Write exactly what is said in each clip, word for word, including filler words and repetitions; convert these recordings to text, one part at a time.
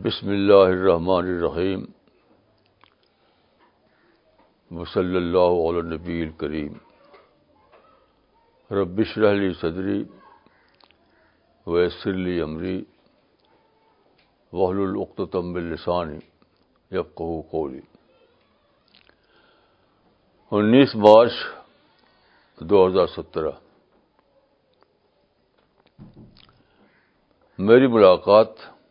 بسم اللہ الرحمن الرحیم وصلی اللہ علی النبی الکریم رب اشرح لی صدری ویسر لی امری واحلل عقدۃ من لسانی یفقہوا قولی۔ انیس مارچ دو ہزار سترہ میری ملاقات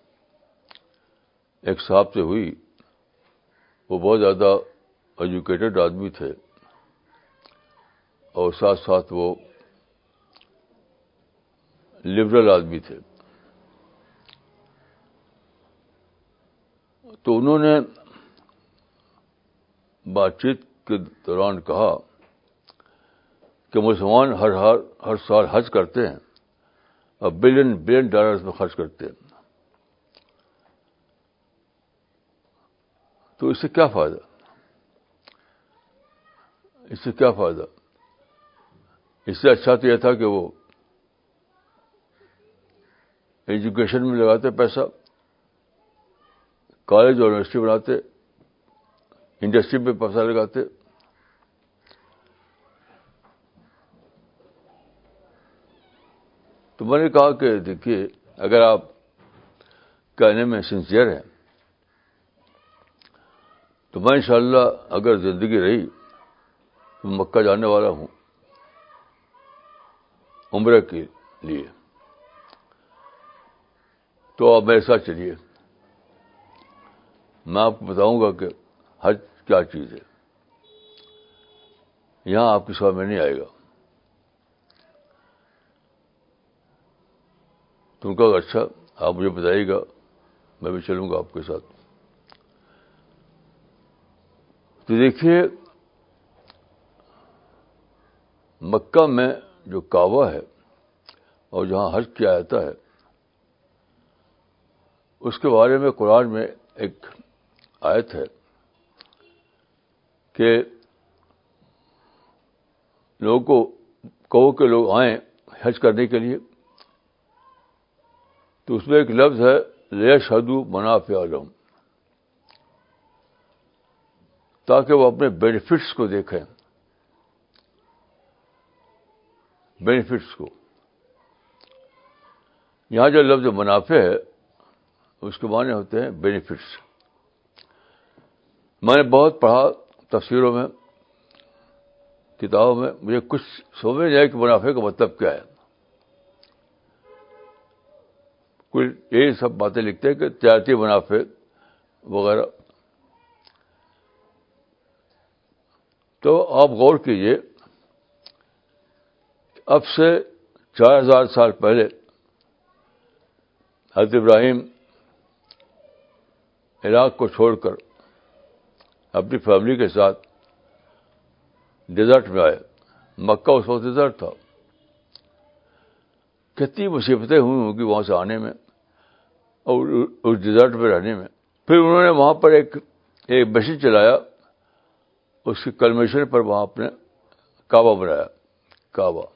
ایک صاحب سے ہوئی۔ وہ بہت زیادہ ایجوکیٹڈ آدمی تھے اور ساتھ ساتھ وہ لبرل آدمی تھے۔ تو انہوں نے بات چیت کے دوران کہا کہ مسلمان ہر ہر ہر سال حج کرتے ہیں اور بلین بلین ڈالرز میں خرچ کرتے ہیں، تو اس سے کیا فائدہ؟ اس سے کیا فائدہ؟ اس سے اچھا تو یہ تھا کہ وہ ایجوکیشن میں لگاتے پیسہ، کالج اور یونیورسٹی بناتے، انڈسٹری میں پیسہ لگاتے۔ تو میں نے کہا کہ دیکھیے، اگر آپ کہنے میں سنسیئر ہیں تو میں انشاءاللہ اگر زندگی رہی تو مکہ جانے والا ہوں عمرہ کے لیے، تو آپ میرے ساتھ چلیے، میں آپ کو بتاؤں گا کہ حج کیا چیز ہے۔ یہاں آپ کی سمجھ میں نہیں آئے گا۔ تم کہو اچھا، آپ مجھے بتائیے گا، میں بھی چلوں گا آپ کے ساتھ۔ تو دیکھیے، مکہ میں جو کعبہ ہے اور جہاں حج کیا جاتا ہے، اس کے بارے میں قرآن میں ایک آیت ہے کہ لوگوں کو کہو کہ لوگ آئیں حج کرنے کے لیے، تو اس میں ایک لفظ ہے لیشہدوا منافع لہم، تاکہ وہ اپنے بینیفٹس کو دیکھیں، بینیفٹس کو۔ یہاں جو لفظ منافع ہے اس کے معنی ہوتے ہیں بینیفٹس۔ میں نے بہت پڑھا تفسیروں میں، کتابوں میں، مجھے کچھ سمجھ نہیں آیا کہ منافع کا مطلب کیا ہے۔ کوئی یہی سب باتیں لکھتے ہیں کہ تجارتی منافع وغیرہ۔ تو آپ غور کیجئے، اب سے چار ہزار سال پہلے حضرت ابراہیم عراق کو چھوڑ کر اپنی فیملی کے ساتھ ڈیزرٹ میں آئے۔ مکہ اس وقت ڈیزرٹ تھا۔ کتنی مصیبتیں ہوئی ہوں گی وہاں سے آنے میں اور اس ڈیزرٹ میں رہنے میں۔ پھر انہوں نے وہاں پر ایک ایک مشین چلایا، اس کی کلمیشن پر وہاں اپنے کعبہ بنایا، کعبہ۔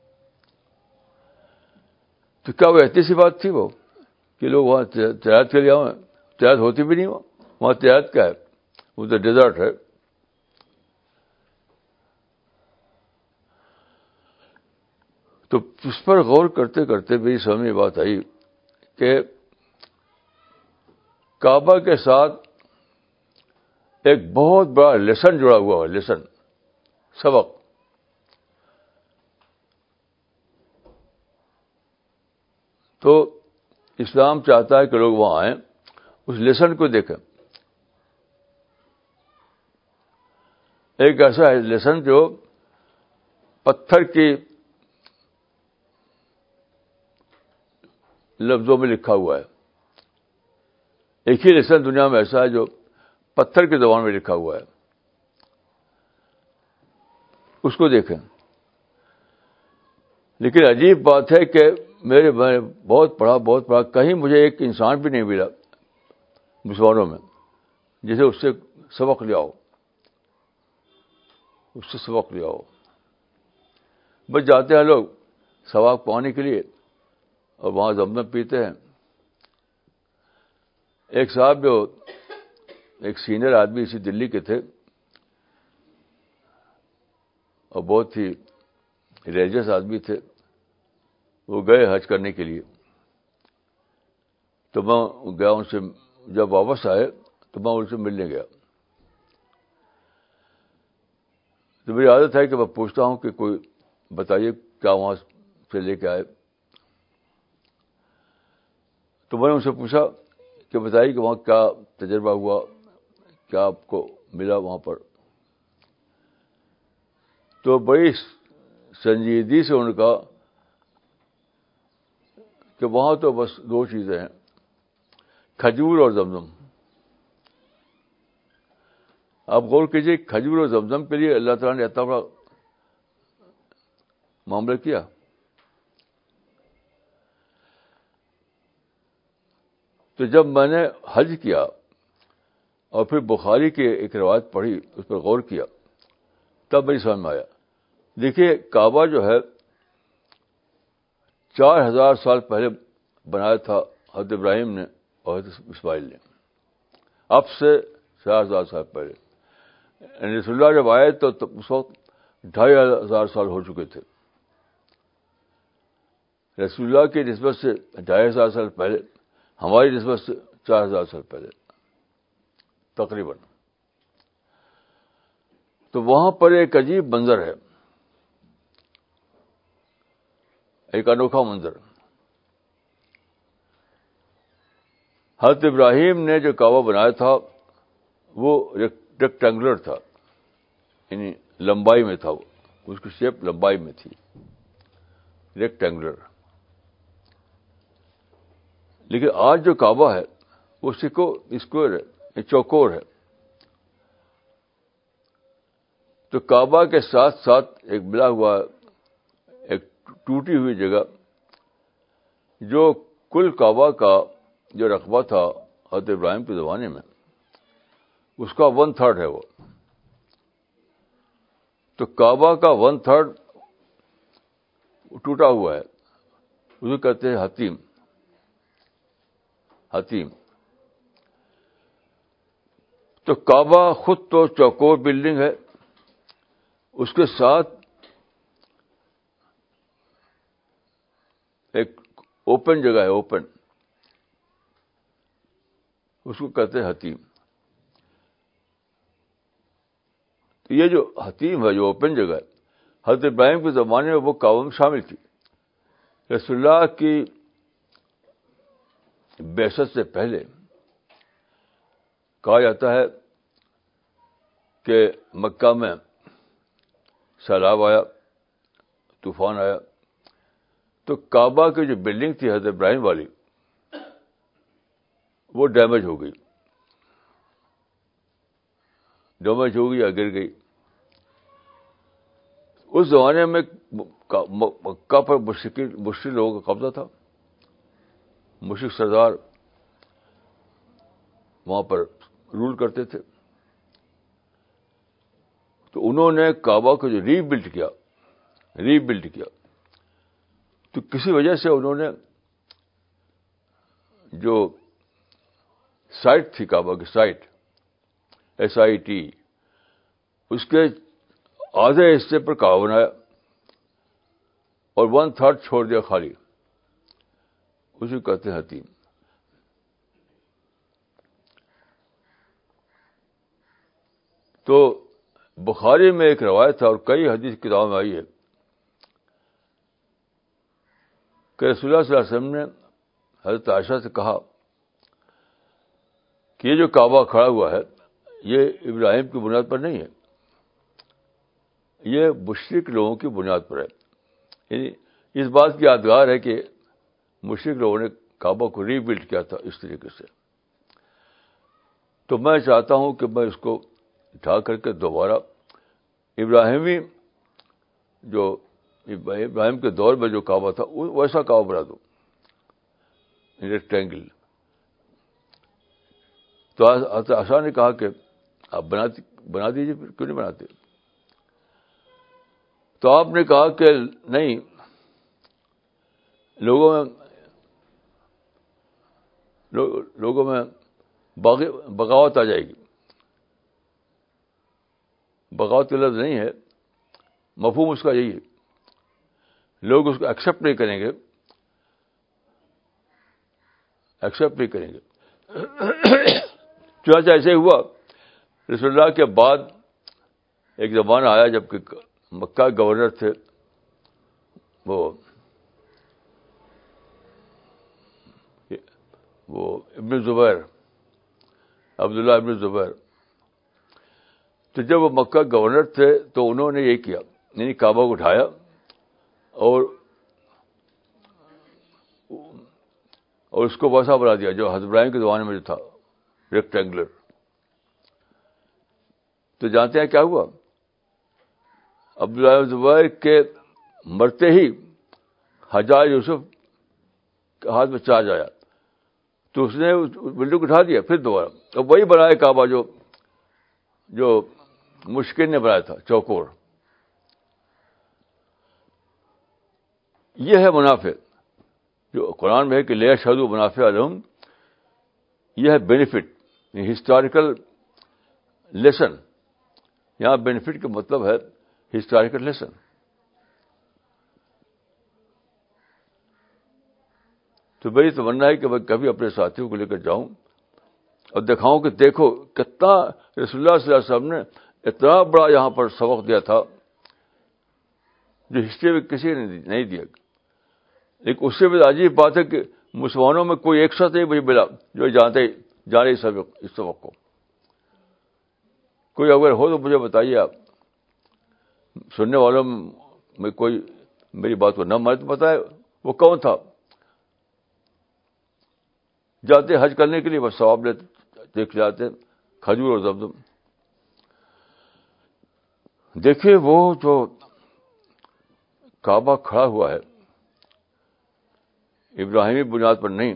تو کیا وہ اتنی سی بات تھی وہ کہ لوگ وہاں تجارت کے لیے آئیں؟ تجارت ہوتی بھی نہیں وہاں وہاں تجارت کیا ہے؟ وہ تو ڈیزرٹ ہے۔ تو اس پر غور کرتے کرتے میری سمجھ میں بات آئی کہ کعبہ کے ساتھ ایک بہت بڑا لیسن جڑا ہوا ہے، لیسن، سبق۔ تو اسلام چاہتا ہے کہ لوگ وہاں آئیں، اس لیسن کو دیکھیں۔ ایک ایسا ہے لیسن جو پتھر کی لفظوں میں لکھا ہوا ہے۔ ایک ہی لیسن دنیا میں ایسا ہے جو پتھر کی زبان میں لکھا ہوا ہے، اس کو دیکھیں۔ لیکن عجیب بات ہے کہ میرے میں بہت پڑھا بہت پڑھا کہیں مجھے ایک انسان بھی نہیں ملا مسلمانوں میں جسے اس سے سبق لیا ہو، اس سے سبق لیا ہو۔ بس جاتے ہیں لوگ ثواب پانے کے لیے اور وہاں زمزم پیتے ہیں۔ ایک صاحب جو ایک سینئر آدمی اسی دلی کے تھے اور بہت ہی ریلیجس آدمی تھے. وہ گئے حج کرنے کے لیے. تو میں گیا ان سے, جب واپس آئے تو میں ان سے ملنے گیا. تو میری عادت ہے کہ میں پوچھتا ہوں کہ کوئی بتائیے کیا وہاں سے لے کے آئے. تو میں نے ان سے پوچھا کہ بتائیے کہ وہاں کیا تجربہ ہوا, کیا آپ کو ملا وہاں پر. تو بڑی سنجیدگی سے انہوں نے کہا کہ وہاں تو بس دو چیزیں ہیں, کھجور اور زمزم. آپ غور کیجیے, کھجور اور زمزم کے لیے اللہ تعالیٰ نے اتنا بڑا معاملہ کیا. تو جب میں نے حج کیا اور پھر بخاری کی ایک روایت پڑھی, اس پر غور کیا, تب میری سمجھ میں آیا. دیکھیے کعبہ جو ہے چار ہزار سال پہلے بنایا تھا حضرت ابراہیم نے اور حضرت اسماعیل نے, اب سے چار ہزار سال پہلے. رسول اللہ جب آئے تو اس وقت ڈھائی ہزار سال ہو چکے تھے. رسول اللہ کی نسبت سے ڈھائی ہزار سال پہلے, ہماری نسبت سے چار ہزار سال پہلے تقریباً. تو وہاں پر ایک عجیب منظر ہے, ایک انوکھا منظر. حضرت ابراہیم نے جو کعبہ بنایا تھا وہ ریکٹینگولر تھا, یعنی لمبائی میں تھا, وہ اس کی شیپ لمبائی میں تھی, ریکٹینگولر. لیکن آج جو کعبہ ہے وہ سکو اسکوئر ہے, چوکور ہے. تو کعبہ کے ساتھ ساتھ ایک ملا ہوا ایک ٹوٹی ہوئی جگہ, جو کل کعبہ کا جو رقبہ تھا حضرت ابراہیم کے زمانے میں, اس کا ون تھرڈ ہے وہ. تو کعبہ کا ون تھرڈ ٹوٹا ہوا ہے, اسے کہتے ہیں حتیم. حتیم تو کعبہ خود تو چوکور بلڈنگ ہے, اس کے ساتھ ایک اوپن جگہ ہے, اوپن, اس کو کہتے ہیں حتیم. تو یہ جو حتیم ہے, جو اوپن جگہ ہے, حضرت ابراہیم کے زمانے میں وہ کعبہ میں شامل تھی. رسول اللہ کی بعثت سے پہلے کہا جاتا ہے کہ مکہ میں سیلاب آیا, طوفان آیا, تو کعبہ کی جو بلڈنگ تھی حضرت ابراہیم والی, وہ ڈیمیج ہو گئی, ڈیمیج ہو گئی یا گر گئی. اس زمانے میں مکہ پر مشرک مشرک لوگوں کا قبضہ تھا. مشرک سردار وہاں پر رول کرتے تھے. تو انہوں نے کعبہ کو جو ری بلڈ کیا ری بلڈ کیا تو کسی وجہ سے انہوں نے جو سائٹ تھی کعبہ کی سائٹ, ایس آئی ٹی, اس کے آدھے حصے پر کعبہ بنایا اور ون تھرڈ چھوڑ دیا خالی. اسی کو کہتے ہیں حتیم. تو بخاری میں ایک روایت ہے اور کئی حدیث کتابوں میں آئی ہے کہ رسول اللہ صلی اللہ علیہ وسلم نے حضرت عائشہ سے کہا کہ یہ جو کعبہ کھڑا ہوا ہے یہ ابراہیم کی بنیاد پر نہیں ہے, یہ مشرک لوگوں کی بنیاد پر ہے. یعنی اس بات کی یادگار ہے کہ مشرک لوگوں نے کعبہ کو ری بلڈ کیا تھا اس طریقے سے. تو میں چاہتا ہوں کہ میں اس کو اٹھا کر کے دوبارہ ابراہیمی جو ابراہیم کے دور میں جو کعبہ تھا ویسا کعبہ بنا دوں, ریکٹینگل. تو آسان نے کہا کہ آپ بنا بنا دیجیے, پھر کیوں نہیں بناتے؟ تو آپ نے کہا کہ نہیں, لوگوں میں لوگوں میں بغاوت آ جائے گی. بغاوت کا لفظ نہیں ہے, مفہوم اس کا یہی ہے. لوگ اس کو ایکسپٹ نہیں کریں گے, ایکسپٹ نہیں کریں گے. چنانچہ ایسے ہوا, رسول اللہ کے بعد ایک زمانہ آیا جب کہ مکہ گورنر تھے وہ وہ ابن زبیر, عبداللہ ابن زبیر. تو جب وہ مکہ گورنر تھے تو انہوں نے یہ کیا, یعنی کعبہ کو اٹھایا اور اور اس کو ویسا بنا دیا جو حضرت ابراہیم کے زمانے میں جو تھا, ریکٹینگولر. تو جانتے ہیں کیا ہوا؟ عبداللہ زبیر کے مرتے ہی حجاج یوسف کے ہاتھ میں چارج آیا تو اس نے اس بلڈنگ کو اٹھا دیا پھر دوبارہ, اور وہی بنایا کعبہ جو جو مشکل نے بنایا تھا, چوکور. یہ ہے منافع جو قرآن میں ہے کہ لے شہدو منافع الہم. یہ ہے بینیفٹ, ہسٹوریکل لیسن. یہاں بینیفٹ کا مطلب ہے ہسٹوریکل لیسن. تو میری تمنا ہے کہ میں کبھی اپنے ساتھیوں کو لے کر جاؤں اور دکھاؤں کہ دیکھو کتنا رسول اللہ صلی اللہ علیہ وسلم نے اتنا بڑا یہاں پر سبق دیا تھا جو ہسٹری میں کسی نے نہیں دیا. لیکن اس سے بھی عجیب بات ہے کہ مسلمانوں میں کوئی ایک شخص نہیں مجھے ملا جو جانتے جانے اس سبق اس سبق کو. کوئی اگر ہو تو مجھے بتائیے. آپ سننے والوں میں کوئی میری بات کو نہ مانے تو بتائے وہ کون تھا. جاتے حج کرنے کے لیے بس ثواب لیتے دیکھ جاتے کھجور اور زمزم. دیکھیے وہ جو کعبہ کھڑا ہوا ہے ابراہیمی بنیاد پر نہیں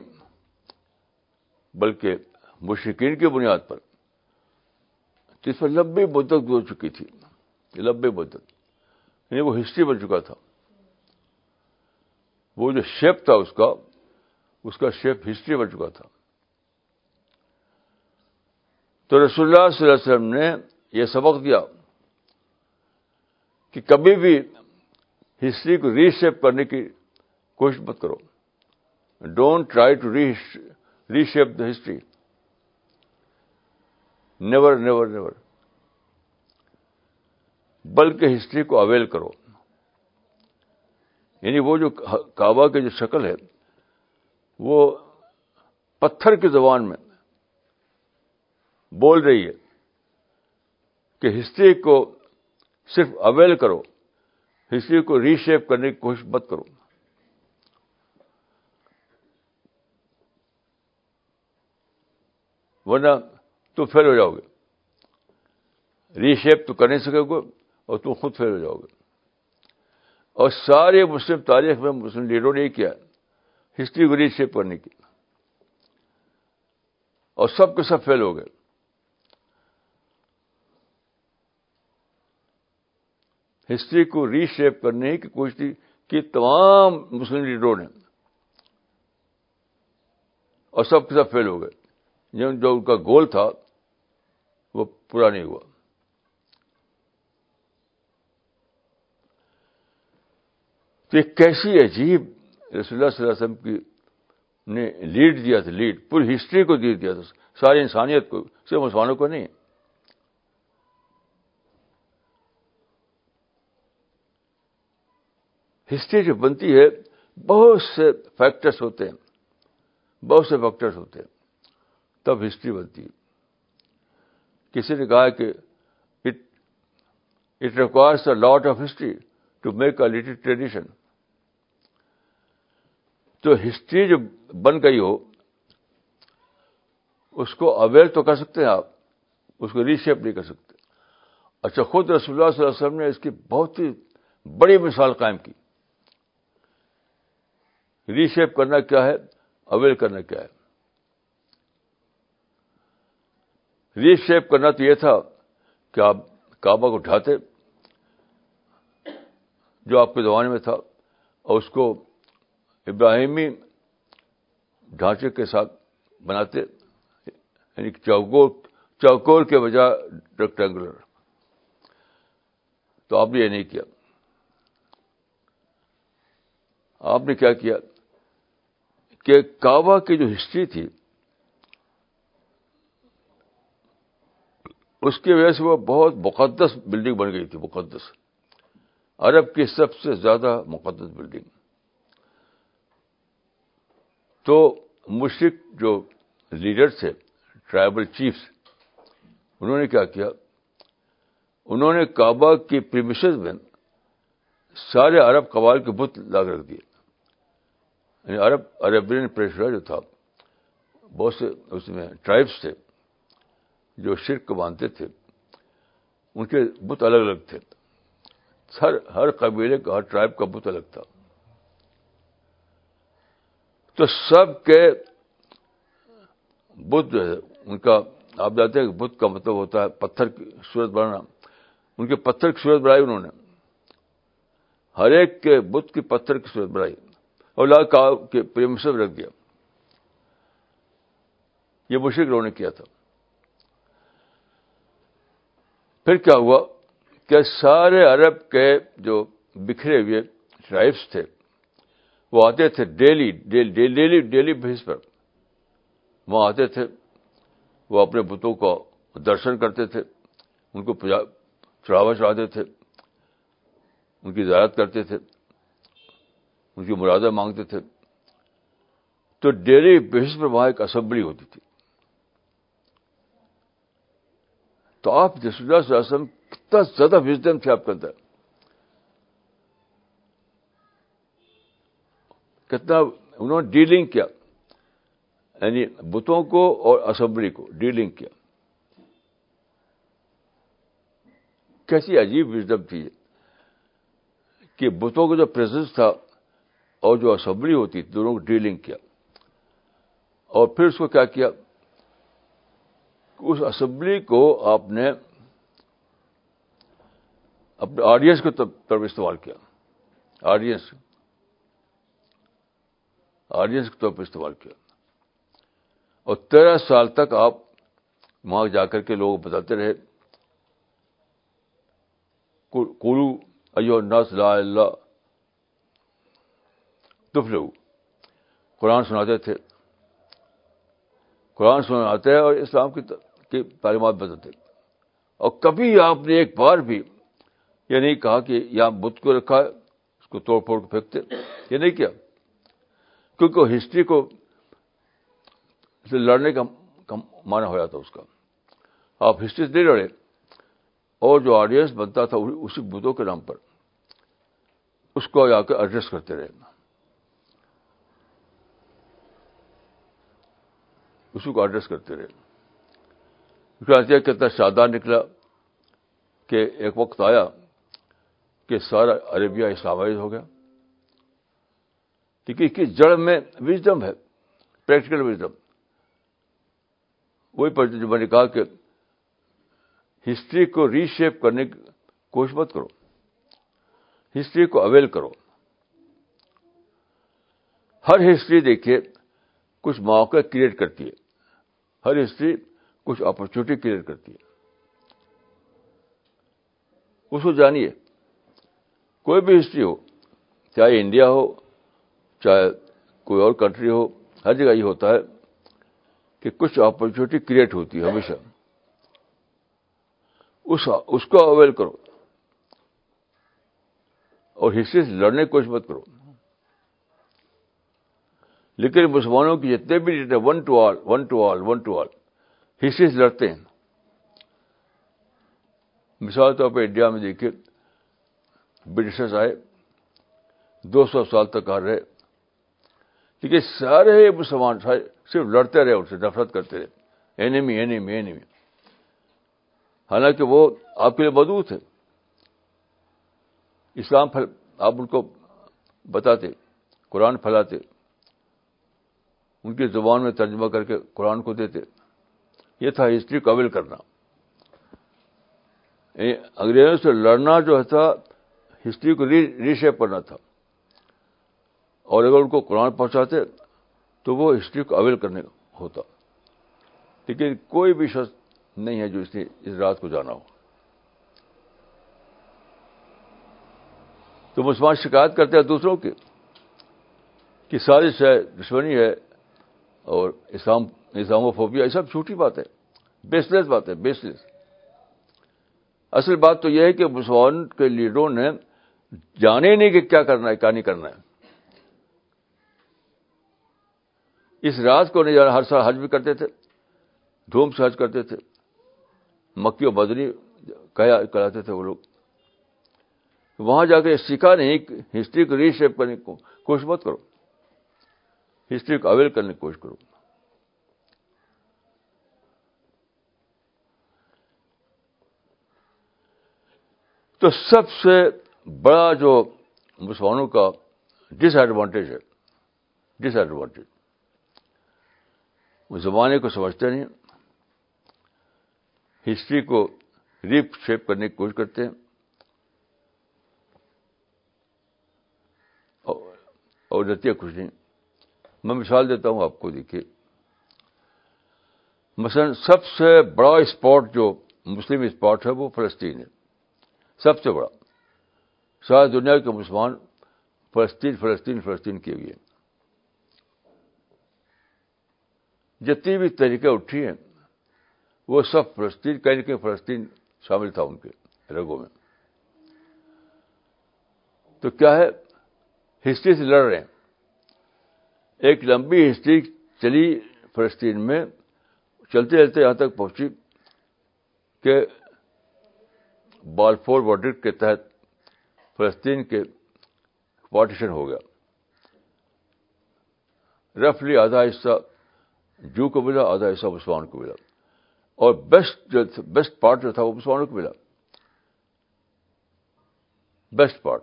بلکہ مشرکین کی بنیاد پر, جس پر لمبی مدت گزر چکی تھی, لمبی مدت, یعنی وہ ہسٹری بن چکا تھا. وہ جو شیپ تھا اس کا اس کا شیپ ہسٹری بن چکا تھا. تو رسول اللہ صلی اللہ علیہ وسلم نے یہ سبق دیا کہ کبھی بھی ہسٹری کو ری شیپ کرنے کی کوشش مت کرو. Don't try to reshape the history. Never never never. بلکہ ہسٹری کو اویل کرو. یعنی وہ جو کعبہ کی جو شکل ہے وہ پتھر کی زبان میں بول رہی ہے کہ ہسٹری کو صرف اویل کرو, ہسٹری کو ری شیپ کرنے کی کوشش مت کرو. ورنہ تم فیل ہو جاؤ گے. ری شیپ تو کر نہیں سکے گے اور تم خود فیل ہو جاؤ گے. اور سارے مسلم تاریخ میں مسلم لیڈروں نے کیا ہسٹری کو ری شیپ کرنے کی, اور سب کے سب فیل ہو گئے. ہسٹری کو ری شیپ کرنے کی کوشش کی تمام مسلم لیڈروں نے, اور سب کے سب فیل ہو گئے. جو ان کا گول تھا وہ پورا نہیں ہوا. تو ایک کیسی عجیب رسول اللہ صلی اللہ علیہ وسلم کی نے لیڈ دیا تھا, لیڈ پوری ہسٹری کو دے دیا تھا, ساری انسانیت کو, صرف مسلمانوں کو نہیں. ہسٹری جو بنتی ہے بہت سے فیکٹرز ہوتے ہیں, بہت سے فیکٹرز ہوتے ہیں تب ہسٹری بنتی ہے. کسی نے کہا کہ it it requires a lot of history to make a little tradition. تو ہسٹری جو بن گئی ہو اس کو اویئر تو کر سکتے ہیں آپ, اس کو ری شیپ نہیں کر سکتے. اچھا, خود رسول اللہ صلی اللہ علیہ وسلم نے اس کی بہت ہی بڑی مثال قائم کی. ری شیپ کرنا کیا ہے, اویئر کرنا کیا ہے. ری شیپ کرنا تو یہ تھا کہ آپ کعبہ کو اٹھاتے جو آپ کے زمانے میں تھا اور اس کو ابراہیمی ڈھانچے کے ساتھ بناتے, یعنی چوکور چوکور کے بجائے ریکٹینگولر. تو آپ نے یہ نہیں کیا. آپ نے کیا کیا کہ کعبہ کی جو ہسٹری تھی اس کی وجہ سے وہ بہت مقدس بلڈنگ بن گئی تھی. مقدس، عرب کی سب سے زیادہ مقدس بلڈنگ. تو مشرک جو لیڈر تھے، ٹرائبل چیفز، انہوں نے کیا کیا، انہوں نے کعبہ کی پریمیسز میں سارے عرب قبائل کے بت لا کر رکھ دیے. یعنی عرب عربین پریشر جو تھا، بہت سے اس میں ٹرائبس تھے جو شرک کو مانتے تھے، ان کے بت الگ الگ تھے. ہر ہر قبیلے کا، ہر ٹرائب کا بت الگ تھا. تو سب کے بت جو ہے ان کا، آپ جانتے ہیں کہ بت کا مطلب ہوتا ہے پتھر کی صورت بنانا. ان کے پتھر کی صورت بنائی انہوں نے، ہر ایک کے بت کی پتھر کی صورت بنائی اور لا کے پریمیسز رکھ دیا. یہ مشرک لوگوں نے کیا تھا. پھر کیا ہوا کہ سارے عرب کے جو بکھرے ہوئے ٹرائبس تھے وہ آتے تھے daily daily daily daily base پر وہاں آتے تھے. وہ اپنے بتوں کو درشن کرتے تھے، ان کو چڑھاوا چڑھاتے تھے، ان کی زیارت کرتے تھے، ان کی مرادیں مانگتے تھے. تو ڈیلی بیس پر وہاں ایک اسمبلی ہوتی تھی. تو آپ رسول اللہ صلی اللہ علیہ وسلم کتنا زیادہ وژڈم تھے آپ کے اندر، کتنا انہوں نے ڈیلنگ کیا، یعنی بتوں کو اور اسمبلی کو ڈیلنگ کیا. کیسی عجیب وژڈم تھی کہ بتوں کا جو پریزنس تھا اور جو اسمبلی ہوتی تھی دونوں کو ڈیلنگ کیا. اور پھر اس کو کیا کیا، اس اسمبلی کو آپ نے اپنے آڈینس کے طرف استعمال کیا. آڈینس آڈینس کے طور پر استعمال کیا. اور تیرہ سال تک آپ وہاں جا کر کے لوگوں کو بتاتے رہے قولوا ایھا الناس لا الہ الا اللہ تفلحوا. قرآن سناتے تھے، قرآن سناتے ہیں اور اسلام کی کی تعلیمات بتاتے. اور کبھی آپ نے ایک بار بھی یہ نہیں کہا کہ یہاں بت کو رکھا ہے اس کو توڑ پھوڑ کے پھینکتے، یہ نہیں کیا. کیونکہ ہسٹری کو لڑنے کا معنی ہو جاتا اس کا. آپ ہسٹری سے نہیں لڑے اور جو آڈینس بنتا تھا اسی بتوں کے نام پر اس کو جا کے ایڈریس کرتے رہے، اسی کو ایڈریس کرتے رہے. کتنا شادان نکلا کہ ایک وقت آیا کہ سارا عربیہ اسلامائز ہو گیا. کیونکہ اس کی جڑ میں وژڈم ہے، پریکٹیکل وژڈم. وہی پر جو میں نے کہا کہ ہسٹری کو ری شیپ کرنے کی کوشش مت کرو، ہسٹری کو اویل کرو. ہر ہسٹری دیکھیے کچھ مواقع کریٹ کرتی ہے، ہر ہسٹری کچھ اپرچونیٹی کریٹ کرتی ہے. اس کو جانیے. کوئی بھی ہسٹری ہو، چاہے انڈیا ہو چاہے کوئی اور کنٹری ہو، ہر جگہ یہ ہوتا ہے کہ کچھ اپرچونیٹی کریٹ ہوتی ہے ہمیشہ. اس اس کو اویل کرو اور ہسٹری سے لڑنے کی کوشش مت کرو. لیکن مسلمانوں کی جتنے بھی one two all one two all one two all history سے لڑتے ہیں. مثال طور پہ انڈیا میں دیکھیے برٹشرز آئے، دو سو سال تک آ رہے، لیکن سارے مسلمان صرف لڑتے رہے، ان سے نفرت کرتے رہے، اینیمی اینیمی اینیمی. حالانکہ وہ آپ کے لیے مدعو تھے. اسلام پھل آپ ان کو بتاتے، قرآن پھیلاتے، ان کی زبان میں ترجمہ کر کے قرآن کو دیتے. یہ تھا ہسٹری کو اویل کرنا. انگریزوں سے لڑنا جو تھا ہسٹری کو ری شیپ کرنا تھا. اور اگر ان کو قرآن پہنچاتے تو وہ ہسٹری کو اویل کرنے کا ہوتا. لیکن کوئی بھی شخص نہیں ہے جو اس نے اس رات کو جانا ہو. تو مسلمان شکایت کرتے ہیں دوسروں کی کہ سازش ہے, دشمنی ہے اور اسلام اسلاموفوبیا, یہ سب جھوٹی بات ہے, بیس لیس بات ہے, بیس لیس. اصل بات تو یہ ہے کہ مسلمان کے لیڈروں نے جانے نہیں کہ کیا کرنا ہے کیا نہیں کرنا ہے. اس رات کو نہیں جانا. ہر سال حج بھی کرتے تھے, دھوم سے حج کرتے تھے, مکی و مدنی کہا کراتے تھے وہ لوگ. وہاں جا کے سیکھا نہیں, ہسٹری کو ری شیپ کرنے کی کوشش مت کرو, ہسٹری کو اویل کرنے کی کوشش کرو. تو سب سے بڑا جو مسلمانوں کا ڈس ایڈوانٹیج ہے, ڈس ایڈوانٹیج, وہ زمانے کو سمجھتے نہیں, ہسٹری کو ری شیپ کرنے کی کوشش کرتے ہیں, اور نتیجہ کچھ نہیں. میں مثال دیتا ہوں آپ کو, دیکھیے مثلا سب سے بڑا اسپاٹ جو مسلم اسپاٹ ہے وہ فلسطین ہے, سب سے بڑا. ساری دنیا کے مسلمان فلسطین فلسطین فلسطین کیے گئے. جتنی بھی تحریکیں اٹھی ہیں وہ سب فلسطین, کہیں کہ فلسطین شامل تھا ان کے رگوں میں. تو کیا ہے, ہسٹری سے لڑ رہے ہیں. ایک لمبی ہسٹری چلی فلسطین میں, چلتے چلتے یہاں تک پہنچی کہ بالفور ورڈکٹ کے تحت فلسطین کے پارٹیشن ہو گیا. رفلی آدھا حصہ جو کو ملا, آدھا حصہ مسلمان کو ملا, اور بیسٹ جو بیسٹ پارٹ جو تھا وہ مسلمانوں کو ملا, بیسٹ پارٹ.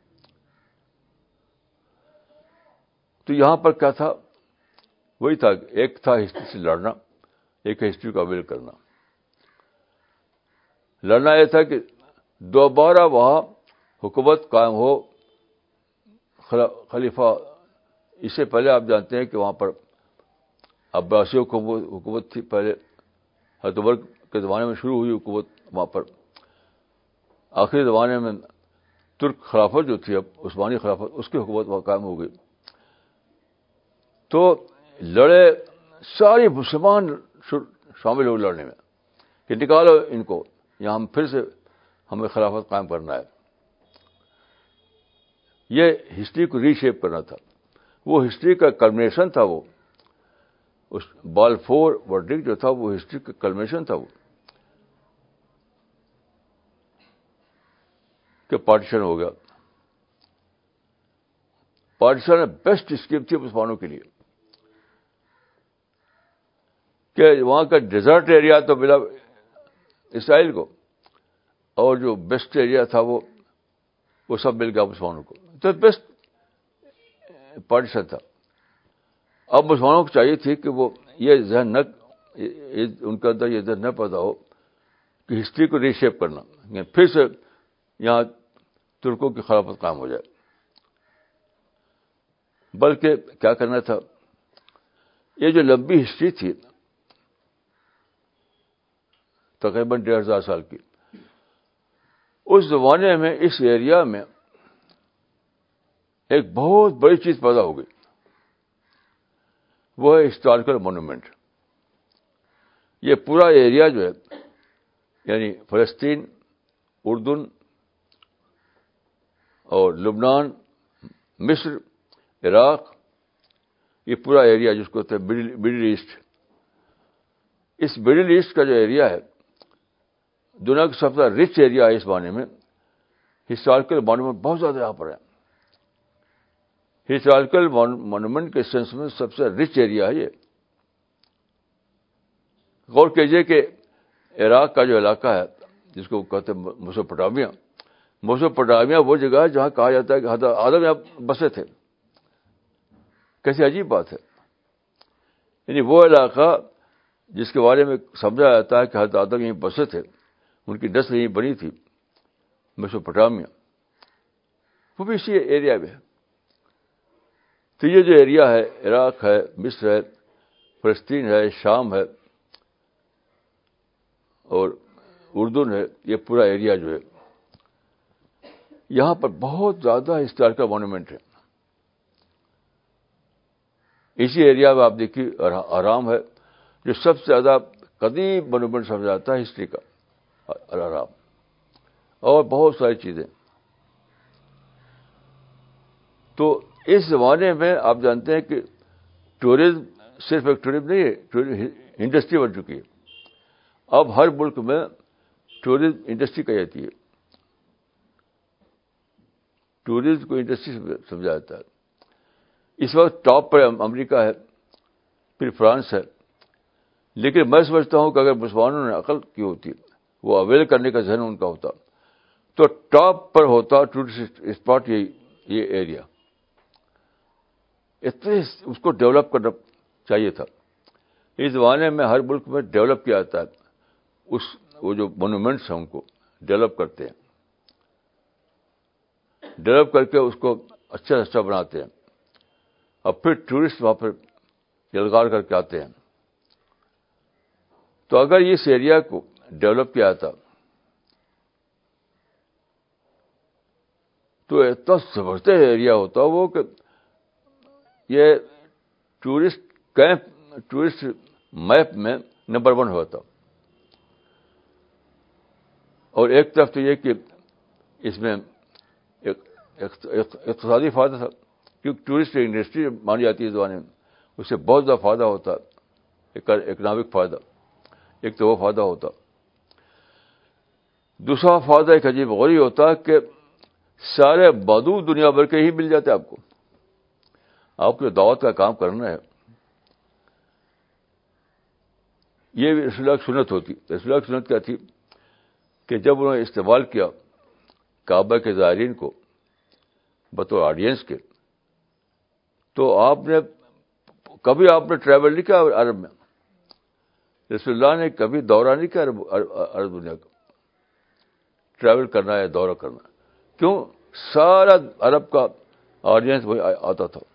تو یہاں پر کیا تھا, وہی تھا, ایک تھا ہسٹری سے لڑنا, ایک ہسٹری کو اویل کرنا. لڑنا یہ تھا کہ دوبارہ وہاں حکومت قائم ہو, خلیفہ. اس سے پہلے آپ جانتے ہیں کہ وہاں پر عباسی حکومت تھی پہلے, حضرت عمر کے زمانے میں شروع ہوئی حکومت وہاں پر. آخری زمانے میں ترک خلافت جو تھی, اب عثمانی خلافت, اس کی حکومت وہاں قائم ہو گئی. تو لڑے ساری مسلمان شامل ہوئے لڑنے میں کہ نکالو ان کو, یہاں ہم پھر سے ہمیں خلافت قائم کرنا ہے. یہ ہسٹری کو ری شیپ کرنا تھا. وہ ہسٹری کا کلمنیشن تھا, وہ اس بالفور ورڈکٹ جو تھا وہ ہسٹری کا کلمنیشن تھا, وہ کہ پارٹیشن ہو گیا. پارٹیشن بیسٹ اسکیم تھی مسلمانوں کے لیے کہ وہاں کا ڈیزرٹ ایریا تو ملا اسرائیل کو, اور جو بیسٹ ایریا تھا وہ وہ سب مل گیا مسلمانوں کو. تو بیسٹ پارٹیشن تھا. اب مسلمانوں کو چاہیے تھی کہ وہ یہ ذہن نہ, ان کے اندر یہ ذہن نہ پیدا ہو کہ ہسٹری کو ری شیپ کرنا, پھر سے یہاں ترکوں کی خلافت قائم ہو جائے. بلکہ کیا کرنا تھا, یہ جو لمبی ہسٹری تھی تقریباً ڈیڑھ ہزار سال کی, اس زمانے میں اس ایریا میں ایک بہت بڑی چیز پیدا ہو گئی, وہ ہے ہسٹوریکل مونومنٹ. یہ پورا ایریا جو ہے, یعنی فلسطین, اردن اور لبنان, مصر, عراق, یہ پورا ایریا جس کو کہتے ہیں مڈل ایسٹ. اس مڈل ایسٹ کا جو ایریا ہے دنیا کا سب سے رچ ایریا ہے. اس معنی میں ہسٹوریکل مونومنٹ بہت زیادہ یہاں پر ہے. ہسٹوریکل مونومنٹ کے سینس میں سب سے رچ ایریا ہے یہ. غور کیجئے کہ عراق کا جو علاقہ ہے جس کو کہتے ہیں میسوپوٹامیہ, میسوپوٹامیہ وہ جگہ ہے جہاں کہا جاتا ہے کہ حضرت آدم یہاں بسے تھے. کیسی عجیب بات ہے. یعنی وہ علاقہ جس کے بارے میں سمجھا جاتا ہے کہ حضرت آدم یہیں بسے تھے, ان کی نسل یہیں بنی تھی, میسوپوٹامیہ, وہ بھی اسی ایریا میں ہے. تو یہ جو ایریا ہے, عراق ہے, مصر ہے, فلسطین ہے, شام ہے, اور اردن ہے، یہ پورا ایریا جو ہے یہاں پر بہت زیادہ ہسٹوریکل مانومنٹ ہے. اسی ایریا میں آپ دیکھیے آرام ہے جو سب سے زیادہ قدیم مانومنٹ سمجھا جاتا ہے ہسٹری کا، آرام، اور بہت ساری چیزیں. تو اس زمانے میں آپ جانتے ہیں کہ ٹورزم صرف ایک ٹورزم نہیں ہے، انڈسٹری بن چکی ہے. اب ہر ملک میں ٹورزم انڈسٹری کہی جاتی ہے. ٹورزم کو انڈسٹری سمجھا جاتا ہے. اس وقت ٹاپ پر امریکہ ہے، پھر فرانس ہے. لیکن میں سمجھتا ہوں کہ اگر مسلمانوں نے عقل کی ہوتی، وہ اویل کرنے کا ذہن ان کا ہوتا، تو ٹاپ پر ہوتا ٹورسٹ اسپاٹ یہ یہ ایریا. اتنے اس کو ڈیولپ کرنا چاہیے تھا. اس زمانے میں ہر ملک میں ڈیولپ کیا جاتا ہے، اس وہ جو مونومنٹس ہیں ان کو ڈیولپ کرتے ہیں، ڈیولپ کر کے اس کو اچھا سے اچھا بناتے ہیں، اور پھر ٹورسٹ وہاں پر یلغار کر کے آتے ہیں. تو اگر اس ایریا کو ڈیولپ کیا جاتا تو اتنا زبردست ایریا ہوتا وہ کہ یہ ٹورسٹ کیمپ، ٹورسٹ میپ میں نمبر ون ہوتا. اور ایک طرف تو یہ کہ اس میں ایک اقتصادی فائدہ تھا، کیونکہ ٹورسٹ انڈسٹری مانی جاتی ہے اس زمانے میں، اس سے بہت زیادہ فائدہ ہوتا ہے، اکنامک فائدہ. ایک تو وہ فائدہ ہوتا. دوسرا فائدہ ایک عجیب غوری ہوتا کہ سارے بدو دنیا بھر کے ہی مل جاتے آپ کو. آپ کو دعوت کا کام کرنا ہے، یہ بھی رسول اللہ کی سنت ہوتی. رسول اللہ کی سنت کیا تھی کہ جب انہوں نے استعمال کیا کعبہ کے زائرین کو بطور آڈینس کے، تو آپ نے کبھی آپ نے ٹریول نہیں کیا عرب میں. رسول اللہ نے کبھی دورہ نہیں کیا عرب عرب دنیا کا، ٹریول کرنا ہے، دورہ کرنا ہے. کیوں؟ سارا عرب کا آڈینس وہی آتا تھا.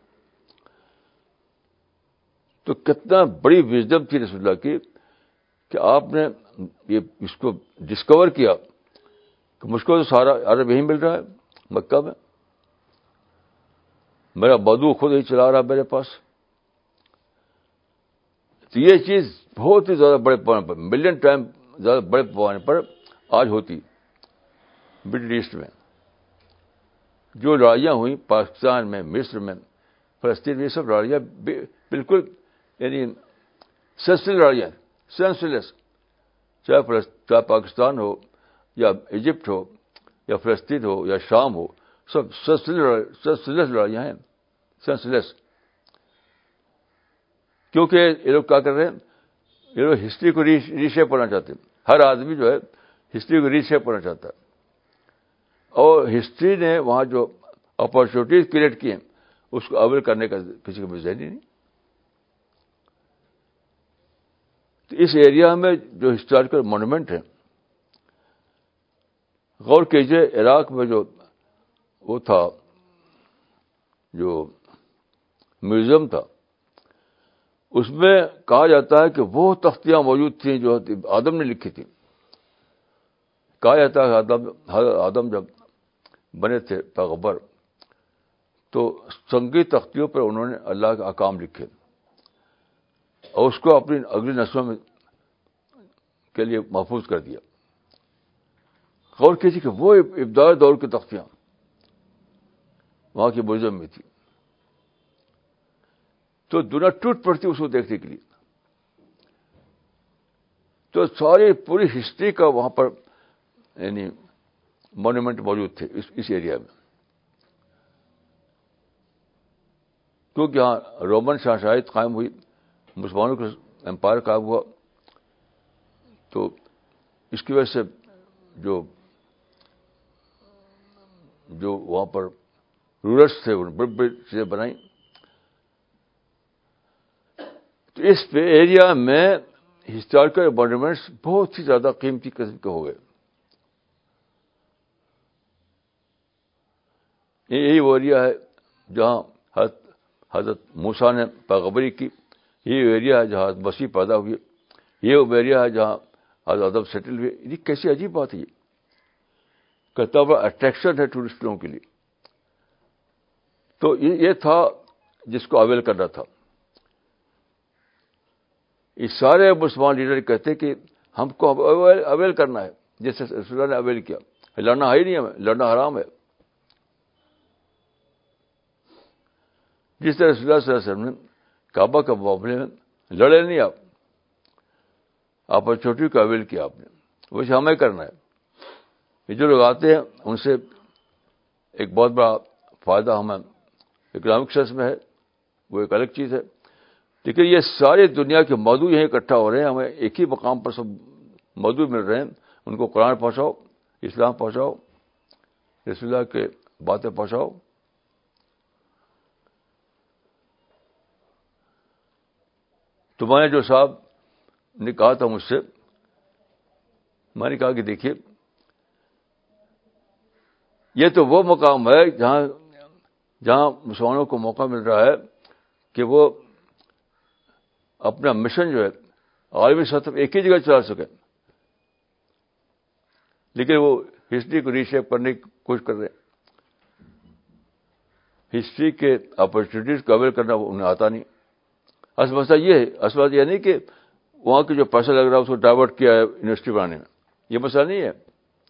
تو کتنا بڑی وژڈم تھی رسول اللہ کی کہ آپ نے یہ اس کو ڈسکور کیا کہ مجھ کو تو سارا عرب یہی مل رہا ہے مکہ میں، میرا بدو خود ہی چلا رہا میرے پاس. تو یہ چیز بہت ہی زیادہ بڑے پیمانے پر، ملین ٹائم زیادہ بڑے پیمانے پر آج ہوتی مڈل ایسٹ میں. جو لڑائیاں ہوئیں پاکستان میں، مصر میں، فلسطین میں، یہ سب لڑائیاں بالکل یعنی سینسلس لڑائیاں، سینسلیس. چاہے چاہے پاکستان ہو یا ایجپٹ ہو یا فلسطین ہو یا شام ہو، سب سینسلیس لڑائیاں ہیں، سینسلیس. کیونکہ یہ لوگ کیا کر رہے ہیں، یہ لوگ ہسٹری کو ریشیپ کرنا چاہتے ہیں. ہر آدمی جو ہے ہسٹری کو ریشیپ کرنا چاہتا ہے، اور ہسٹری نے وہاں جو اپرچونیٹیز کریٹ کی ہیں اس کو اویل کرنے کا کسی کو بھی ذہن ہی نہیں. تو اس ایریا میں جو ہسٹوریکل مانومنٹ ہے، غور کیجئے عراق میں جو وہ تھا، جو میوزیم تھا، اس میں کہا جاتا ہے کہ وہ تختیاں موجود تھیں جو آدم نے لکھی تھیں. کہا جاتا ہے کہ آدم حضرت آدم جب بنے تھے پیغمبر تو سنگی تختیوں پر انہوں نے اللہ کے احکام لکھے اور اس کو اپنی اگلی نسلوں میں کے لیے محفوظ کر دیا. غور کیجیے کہ وہ ابتدائی دور کی تختیاں وہاں کے میوزیم میں تھی. تو دنیا ٹوٹ پڑتی اس کو دیکھنے کے لیے. تو ساری پوری ہسٹری کا وہاں پر یعنی مانومنٹ موجود تھے اس اس ایریا میں. کیونکہ یہاں رومن شاہشاہی قائم ہوئی، مسلمانوں کا امپائر قائم ہوا، تو اس کی وجہ سے جو جو وہاں پر رولرس تھے انہوں نے بڑی بڑی چیزیں بنائیں. تو اس ایریا میں ہسٹوریکل مانومنٹس بہت ہی زیادہ قیمتی قسم کے ہو گئے. یہی وہ ایریا ہے جہاں حضرت حضرت موسیٰ نے پیغمبری کی، یہ ایریا ہے جہاں مسیح پیدا ہوئی، یہ وہ ایریا ہے جہاں ادب سیٹل ہوئے. یہ کیسی عجیب بات ہے. یہ کتنا بڑا اٹریکشن ہے ٹورسٹ لوگوں کے لیے. تو یہ تھا جس کو اویل کرنا تھا. یہ سارے مسلمان لیڈر کہتے کہ ہم کو اویل کرنا ہے جیسے رسول اللہ نے اویل کیا. لڑنا ہے ہی نہیں, ہمیں لڑنا حرام ہے. جس طرح رسول اللہ صلی اللہ علیہ وسلم نے کعبہ کے معاملے میں لڑے نہیں, آپ اپرچونٹی کو اویل کیا آپ نے, ویسے ہمیں کرنا ہے. یہ جو لوگ آتے ہیں ان سے ایک بہت بڑا فائدہ ہمیں اکنامک سینس میں ہے, وہ ایک الگ چیز ہے. لیکن یہ ساری دنیا کے مدعو یہیں اکٹھا ہو رہے ہیں, ہمیں ایک ہی مقام پر سب مدعو مل رہے ہیں. ان کو قرآن پہنچاؤ, اسلام پہنچاؤ, رسول اللہ کے باتیں پہنچاؤ. تمہارے جو صاحب نے کہا تھا مجھ سے, میں نے کہا کہ دیکھیے یہ تو وہ مقام ہے جہاں جہاں مسلمانوں کو موقع مل رہا ہے کہ وہ اپنا مشن جو ہے عالمی سطح ایک ہی جگہ چلا سکے, لیکن وہ ہسٹری کو ریشیپ کرنے کی کوشش کر رہے ہیں. ہسٹری کے اپرچونیٹیز کو اویل کرنا انہیں آتا نہیں. اصل مسئلہ یہ ہے, اصل بات یہ نہیں کہ وہاں کے جو پیسہ لگ رہا ہے اس کو ڈائیورٹ کیا ہے یونیورسٹی بنانے میں, یہ مسئلہ نہیں ہے.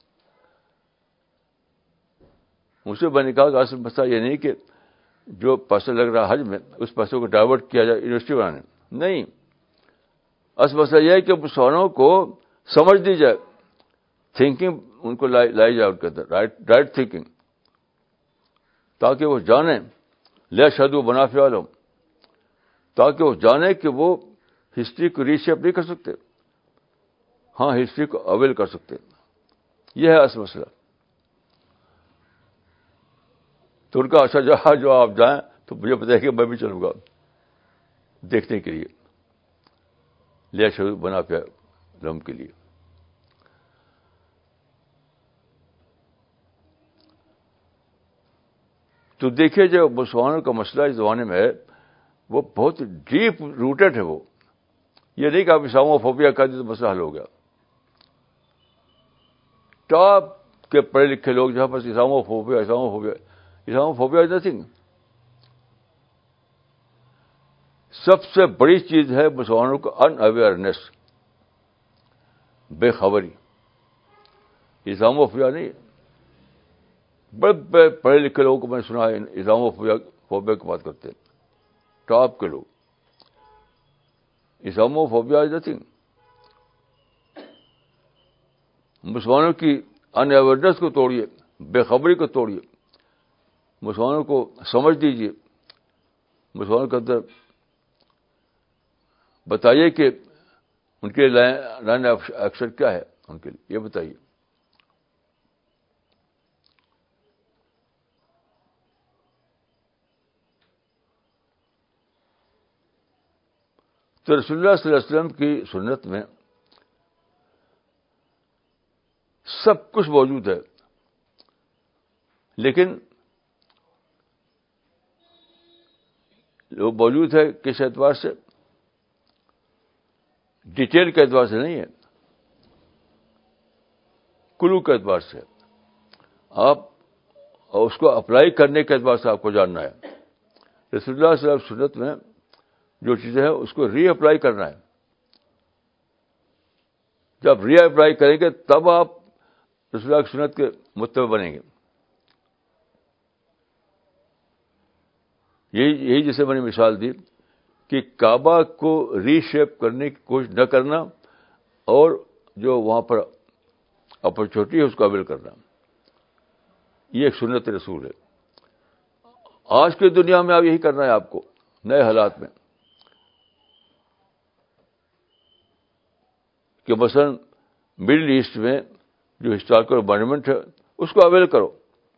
مجھ سے میں نے کہا کہ اصل مسئلہ یہ نہیں کہ جو پیسہ لگ رہا ہے حج میں اس پیسے کو ڈائیورٹ کیا جائے یونیورسٹی بنانے میں, نہیں. اصل مسئلہ یہ ہے کہ مسلمانوں کو سمجھ دی جائے, تھنکنگ ان کو لائی جائے ان کے اندر, رائٹ رائٹ تھنکنگ, تاکہ وہ جانیں لا شہدوا منافع لہم, تاکہ وہ جانے کہ وہ ہسٹری کو ریشیپ نہیں کر سکتے, ہاں ہسٹری کو اویل کر سکتے. یہ ہے اصل مسئلہ. تو ان کا اچھا جہاں جو آپ جائیں تو مجھے بتائیے کہ میں بھی چلوں گا دیکھنے کے لیے, لا شہدوا منافع لہم کے لیے. تو دیکھیے جو مسلمانوں کا مسئلہ اس زمانے میں ہے وہ بہت ڈیپ روٹڈ ہے. وہ یہ نہیں کہ آپ اسلاموفوبیا کا تو مسئلہ حل ہو گیا. ٹاپ کے پڑھے لکھے لوگ جہاں پر Islamophobia Islamophobia Islamophobia is nothing. سب سے بڑی چیز ہے مسلمانوں کا ان اویئرنیس, بے خبری. اسلاموفوبیا نہیں. بڑے بڑے پڑھے لکھے لوگوں کو میں نے سنا ہے اسلاموفوبیا فوبیا کی بات کرتے ہیں, ٹاپ کے لوگ. Islamophobia is nothing. مسلمانوں کی ان اویئرنیس کو توڑیے, بے خبری کو توڑیے, مسلمانوں کو سمجھ دیجیے, مسلمانوں کے اندر بتائیے کہ ان کے لائن آف ایکشن کیا ہے, ان کے لیے یہ بتائیے. تو رسول اللہ صلی اللہ علیہ وسلم کی سنت میں سب کچھ موجود ہے, لیکن وہ موجود ہے کس اعتبار سے؟ ڈیٹیل کے اعتبار سے نہیں ہے, کلو کے اعتبار سے. آپ اس کو اپلائی کرنے کے اعتبار سے آپ کو جاننا ہے. رسول اللہ صلی اللہ علیہ وسلم سنت میں جو چیزیں ہیں اس کو ری اپلائی کرنا ہے. جب ری اپلائی کریں گے تب آپ رسول اللہ کی سنت کے متبع بنیں گے. یہی یہی جیسے میں نے مثال دی کہ کعبہ کو ری شیپ کرنے کی کوشش نہ کرنا اور جو وہاں پر اپرچونیٹی ہے اس کو اویل کرنا, یہ ایک سنت رسول ہے. آج کی دنیا میں اب یہی کرنا ہے آپ کو نئے حالات میں, کہ مثلا مڈل ایسٹ میں جو ہسٹوریکل مانومنٹ ہے اس کو اویل کرو.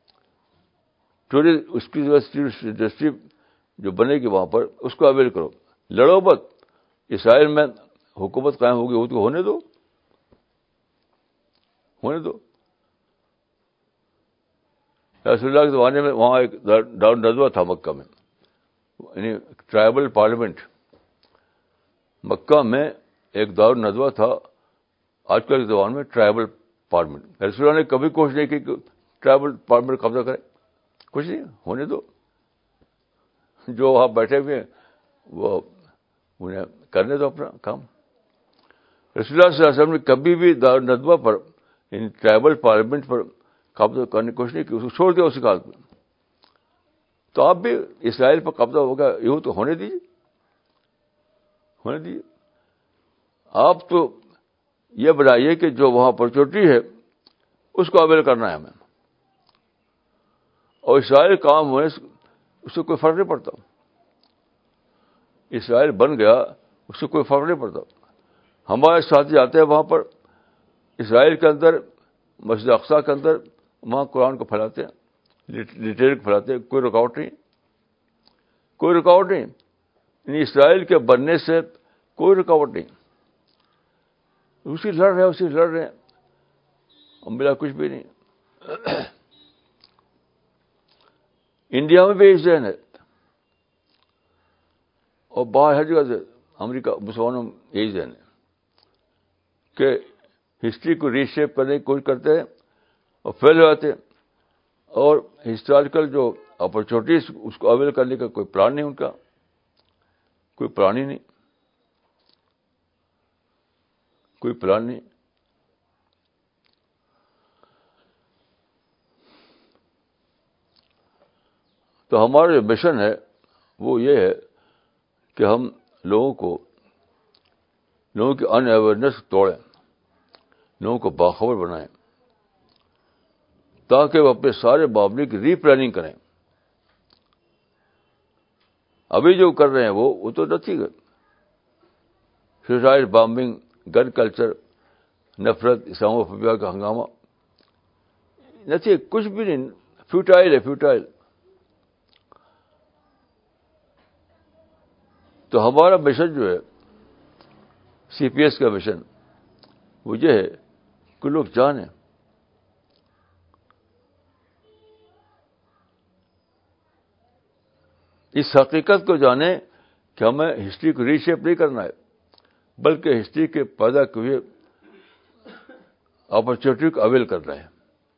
اس کی انڈسٹری جو بنے گی وہاں پر اس کو اویل کرو. لڑو مت. اسرائیل میں حکومت قائم ہوگی وہ تو ہونے دو ہونے دو رسول اللہ کے زمانے میں وہاں ایک دار ندوہ تھا مکہ میں, یعنی ٹرائبل پارلیمنٹ. مکہ میں ایک دار ندوہ تھا آج کل کے زبان میں ٹرائبل پارلیمنٹ. رسول اللہ نے کبھی کوشش نہیں کی کہ ٹرائبل پارلیمنٹ قبضہ کرے, کچھ نہیں, ہونے دو. جو وہاں بیٹھے ہوئے ہیں وہ انہیں کرنے دو اپنا کام. رسول اللہ صلی اللہ علیہ وسلم نے کبھی بھی دار ندوہ پر ان ٹرائبل پارلیمنٹ پر قبضہ کرنے کی کوشش نہیں کی, اس کو چھوڑ دیا اسی کال پہ. تو آپ بھی اسرائیل پر قبضہ ہوگا یوں تو ہونے دیجیے, ہونے دیجیے. آپ تو یہ بنائیے کہ جو وہاں اپرچونیٹی ہے اس کو اویل کرنا ہے ہمیں, اور اسرائیل کام ہونے سے اس سے کوئی فرق نہیں پڑتا. اسرائیل بن گیا اس سے کوئی فرق نہیں پڑتا. ہمارے ساتھی آتے ہیں وہاں پر اسرائیل کے اندر, مسجد اقصیٰ کے اندر, وہاں قرآن کو پھیلاتے ہیں, لٹریچر کو پھیلاتے ہیں, کوئی رکاوٹ نہیں, کوئی رکاوٹ نہیں. یعنی اسرائیل کے بننے سے کوئی رکاوٹ نہیں. اسی لڑ رہے ہیں اسی لڑ رہے ہیں ہم, ملا کچھ بھی نہیں. انڈیا میں بھی یہی ذہن ہے, اور باہر ہر جگہ سے امریکہ مسلمانوں میں یہی ذہن ہے کہ ہسٹری کو ری شیپ کرنے کی کوشش کرتے ہیں اور فیل ہو جاتے ہیں, اور ہسٹوریکل جو اپرچونیٹیز اس کو اویل کرنے کا کوئی پلان نہیں ان کا, کوئی پلان ہی نہیں, کوئی پلان نہیں. تو ہمارا جو مشن ہے وہ یہ ہے کہ ہم لوگوں کو, لوگوں کی ان اویئرنیس توڑیں, لوگوں کو باخبر بنائیں, تاکہ وہ اپنے سارے معاملے کی ری پلاننگ کریں. ابھی جو کر رہے ہیں وہ وہ تو نتھی ہے, سوسائڈ بامبنگ, گن کلچر, نفرت, اسلاموفوبیا کا ہنگامہ, نتھی, کچھ بھی نہیں, فیوٹائل ہے, فیوٹائل. تو ہمارا مشن جو ہے سی پی ایس کا مشن وہ یہ ہے کہ لوگ جانیں, اس حقیقت کو جانیں کہ ہمیں ہسٹری کو ری شیپ نہیں کرنا ہے, بلکہ ہسٹری کے پیدا ہوئے اپرچونیٹی کو اویل کرنا ہے.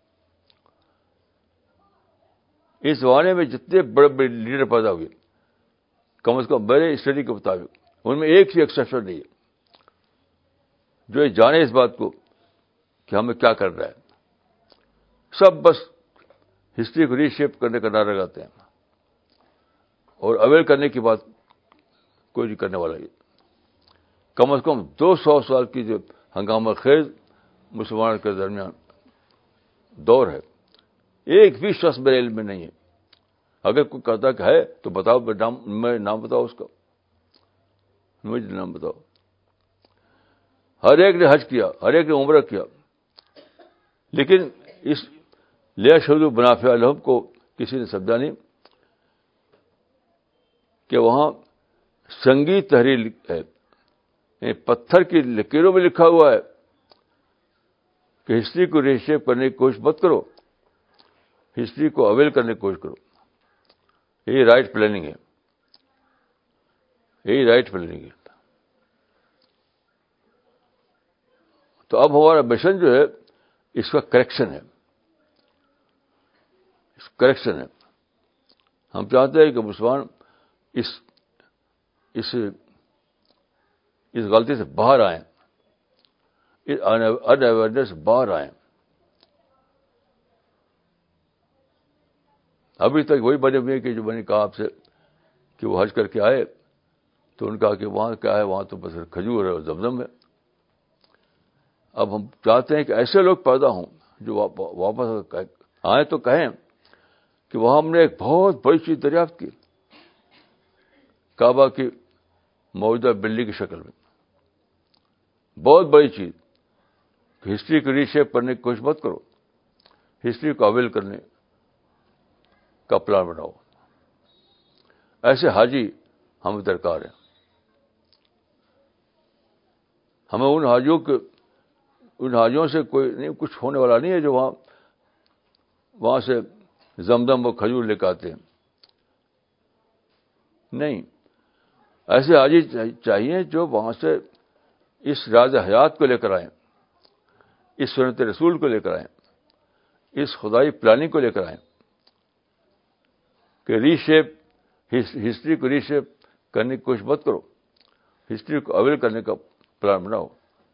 اس زمانے میں جتنے بڑے بڑے لیڈر پیدا ہوئے, کم از کم میرے اسٹڈی کے مطابق ان میں ایک ہی ایکسیپشن نہیں ہے جو یہ جانے اس بات کو کہ ہمیں کیا کرنا ہے. سب بس ہسٹری کو ری شیپ کرنے کا نعرہ لگاتے ہیں, اور اویل کرنے کی بات کوئی نہیں کرنے والا. یہ کم از کم دو سو سال کی جو ہنگامہ خیز مسلمانوں کے درمیان دور ہے, ایک بھی شخص میرے علم میں نہیں ہے. اگر کوئی کہتا کہ ہے تو بتاؤ, میں نام بتاؤ اس کا, مجھے نام بتاؤ. ہر ایک نے حج کیا, ہر ایک نے عمرہ کیا, لیکن اس لیا شہدو منافع الحم کو کسی نے سمجھا نہیں کہ وہاں سنگی تحریر ہے, یعنی پتھر کی لکیروں میں لکھا ہوا ہے کہ ہسٹری کو ریشیپ کرنے کی کوشش مت کرو, ہسٹری کو اویل کرنے کی کوشش کرو. یہی رائٹ پلاننگ ہے, یہی رائٹ پلاننگ ہے. تو اب ہمارا مشن جو ہے اس کا کریکشن ہے, کریکشن ہے. ہم چاہتے ہیں کہ مسلمان اس اس اس غلطی سے باہر آئیں, اس ان اویئرنیس سے باہر آئیں. ابھی تک وہی بنے ہوئے کہ جو میں نے کہا آپ سے کہ وہ حج کر کے آئے تو ان کا کہ وہاں کیا ہے, وہاں تو بس کھجور ہے اور زمزم ہے. اب ہم چاہتے ہیں کہ ایسے لوگ پیدا ہوں جو واپس آئیں تو کہیں کہ وہاں ہم نے ایک بہت بڑی چیز دریافت کی, کعبہ کی موجودہ بلڈنگ کی شکل میں, بہت بڑی چیز. ہسٹری کو ری شیپ کرنے کی کوشش مت کرو, ہسٹری کو اویل کرنے کا پلان بناؤ. ایسے حاجی ہمیں درکار ہیں. ہمیں ان حاجیوں کے ان حاجیوں سے کوئی نہیں, کچھ ہونے والا نہیں ہے جو وہاں وہاں سے زمزم و کھجور لے کے آتے ہیں. نہیں, ایسے حاجی چاہیے جو وہاں سے اس راز حیات کو لے کر آئیں, اس سنت رسول کو لے کر آئیں, اس خدائی پلاننگ کو لے کر آئیں کہ ری شیپ ہسٹری کو ری شیپ کرنے کی کوشش مت کرو, ہسٹری کو اویل کرنے کا پلان بناؤ.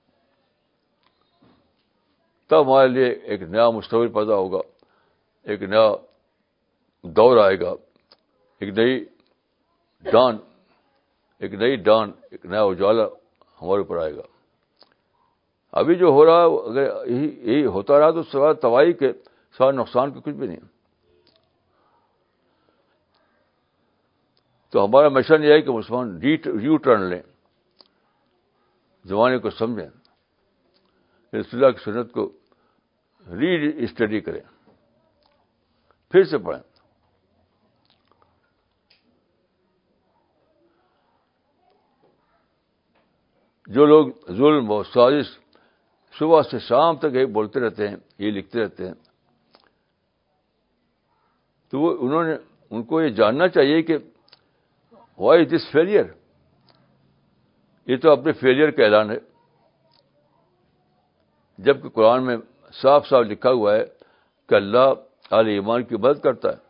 تب ہمارے لیے ایک نیا مستقبل پیدا ہوگا, ایک نیا دور آئے گا, ایک نئی ڈان ایک نئی ڈان ایک نیا اجالا ہمارے اوپر آئے گا. ابھی جو ہو رہا ہے اگر یہی یہی ہوتا رہا تو سوائے تباہی کے سوائے نقصان کے کچھ بھی نہیں. تو ہمارا مشن یہ ہے کہ مسلمان یو ٹرن لیں, زمانے کو سمجھیں, رسول اللہ کی سنت کو ری اسٹڈی کریں, پھر سے پڑھیں. جو لوگ ظلم و سازش صبح سے شام تک یہی بولتے رہتے ہیں, یہ لکھتے رہتے ہیں, تو وہ انہوں نے ان کو یہ جاننا چاہیے کہ وائی دس فیلئر, یہ تو اپنے فیلئر کا اعلان ہے, جبکہ قرآن میں صاف صاف لکھا ہوا ہے کہ اللہ اہل ایمان کی مدد کرتا ہے,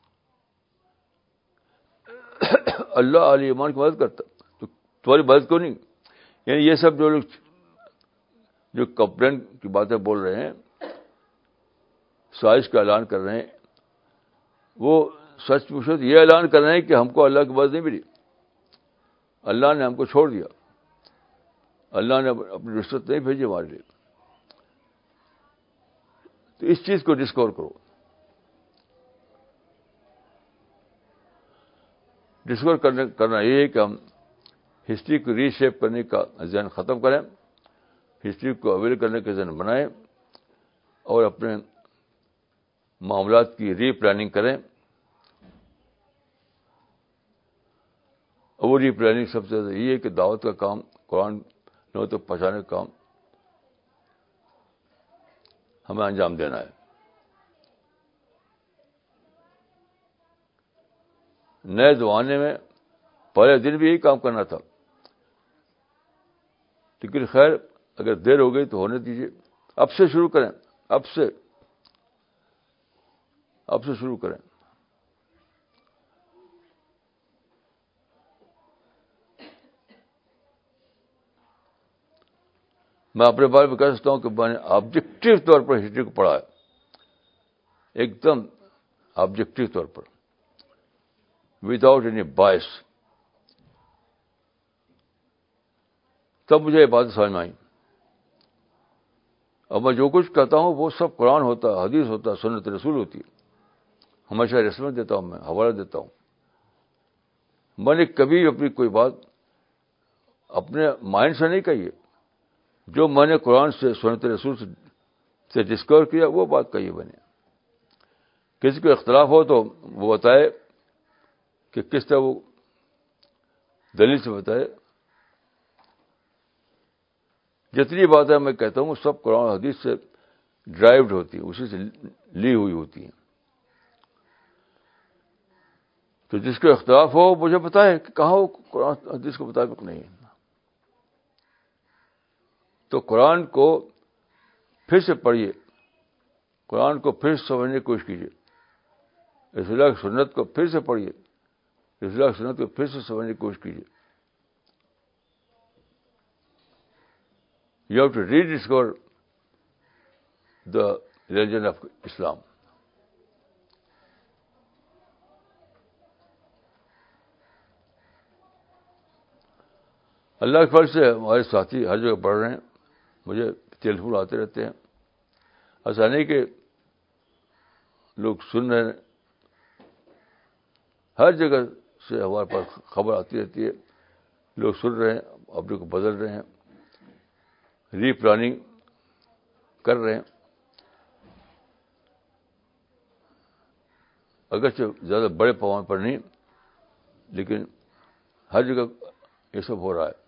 اللہ اہل ایمان کی مدد کرتا ہے, تو تمہاری مدد کیوں نہیں؟ یعنی یہ سب جو لوگ جو کمپلین کی باتیں بول رہے ہیں, سازش کا اعلان کر رہے ہیں, وہ سچ پوچھو تو یہ اعلان کر رہے ہیں کہ ہم کو اللہ کی مدد نہیں ملی, اللہ نے ہم کو چھوڑ دیا, اللہ نے اپنی نصرت نہیں بھیجی ہمارے لیے. تو اس چیز کو ڈسکور کرو. ڈسکور کرنے کرنا یہ ہے کہ ہم ہسٹری کو ری شیپ کرنے کا ذہن ختم کریں, ہسٹری کو اویل کرنے کا ذہن بنائیں, اور اپنے معاملات کی ری پلاننگ کریں. اور وہ ری پلاننگ سب سے زیادہ یہ ہے کہ دعوت کا کام, قرآن لوگوں تک پہنچانے کا کام ہمیں انجام دینا ہے. نئے زمانے میں پہلے دن بھی یہی کام کرنا تھا, لیکن خیر اگر دیر ہو گئی تو ہونے دیجیے. اب سے شروع کریں, اب سے اب سے شروع کریں. میں اپنے بارے میں کہہ سکتا ہوں کہ میں نے آبجیکٹو طور پر ہسٹری کو پڑھا ہے, ایک دم آبجیکٹو طور پر, وداؤٹ اینی بائس. تب مجھے یہ بات سمجھ میں آئی. اب میں جو کچھ کہتا ہوں وہ سب قرآن ہوتا ہے, حدیث ہوتا ہے, سنت رسول ہوتی ہے. ہمیشہ ریفرنس دیتا ہوں, میں حوالہ دیتا ہوں. میں نے کبھی اپنی کوئی بات اپنے مائنڈ سے نہیں کہی ہے, جو میں نے قرآن سے سنت رسول سے ڈسکور کیا وہ بات کہی ہے میں نے. کسی کو اختلاف ہو تو وہ بتائے کہ کس طرح وہ دلیل سے بتائے. جتنی باتیں میں کہتا ہوں سب قرآن حدیث سے ڈرائیوڈ ہوتی ہیں, اسی سے لی ہوئی ہوتی ہیں. تو جس کو اختلاف ہو مجھے بتائے کہ کہاں وہ قرآن حدیث کے مطابق نہیں ہے. تو قرآن کو پھر سے پڑھیے, قرآن کو پھر سے سمجھنے کی کوشش کیجیے, رسول اللہ کی سنت کو پھر سے پڑھیے, رسول اللہ کی سنت کو پھر سے سمجھنے کی کوشش کیجیے. You have to rediscover the religion of Islam. اللہ کے فضل سے ہمارے ساتھی ہر جگہ پڑھ رہے ہیں, مجھے ٹیلی فون آتے رہتے ہیں. ایسا نہیں کہ لوگ سن رہے ہیں, ہر جگہ سے ہمارے پاس خبر آتی رہتی ہے. لوگ سن رہے ہیں, اپنے کو بدل رہے ہیں, ری پلاننگ کر رہے ہیں. اگرچہ زیادہ بڑے پیمانے پر نہیں, لیکن ہر جگہ یہ سب ہو رہا ہے.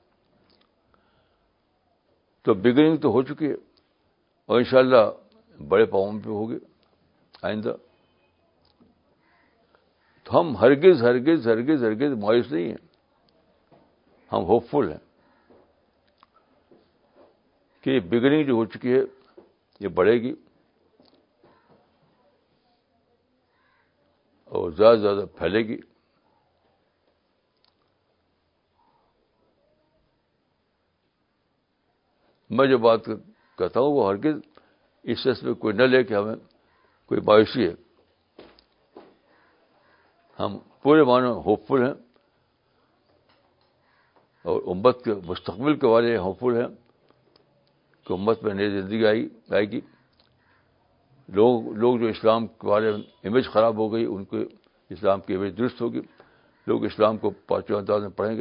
تو بگننگ تو ہو چکی ہے, اور انشاءاللہ بڑے پیمانے پہ ہوگی آئندہ. تو ہم ہرگز ہرگز ہرگز ہرگز مایوس نہیں ہیں, ہم ہوپ فل ہیں کہ یہ بگننگ جو ہو چکی ہے یہ بڑھے گی اور زیادہ سے زیادہ پھیلے گی. میں جو بات کہتا ہوں وہ ہرگز اس سیس میں کوئی نہ لے کہ ہمیں کوئی مایوسی ہے. ہم پورے معنی ہوپ فل ہیں اور امت کے مستقبل کے بارے میں ہوپ فل ہیں کہ امت میں نئی زندگی آئی آئے گی. لوگ لوگ جو اسلام کے بارے میں امیج خراب ہو گئی ان کو اسلام کی امیج درست ہوگی. لوگ اسلام کو پانچوں انداز میں پڑھیں گے.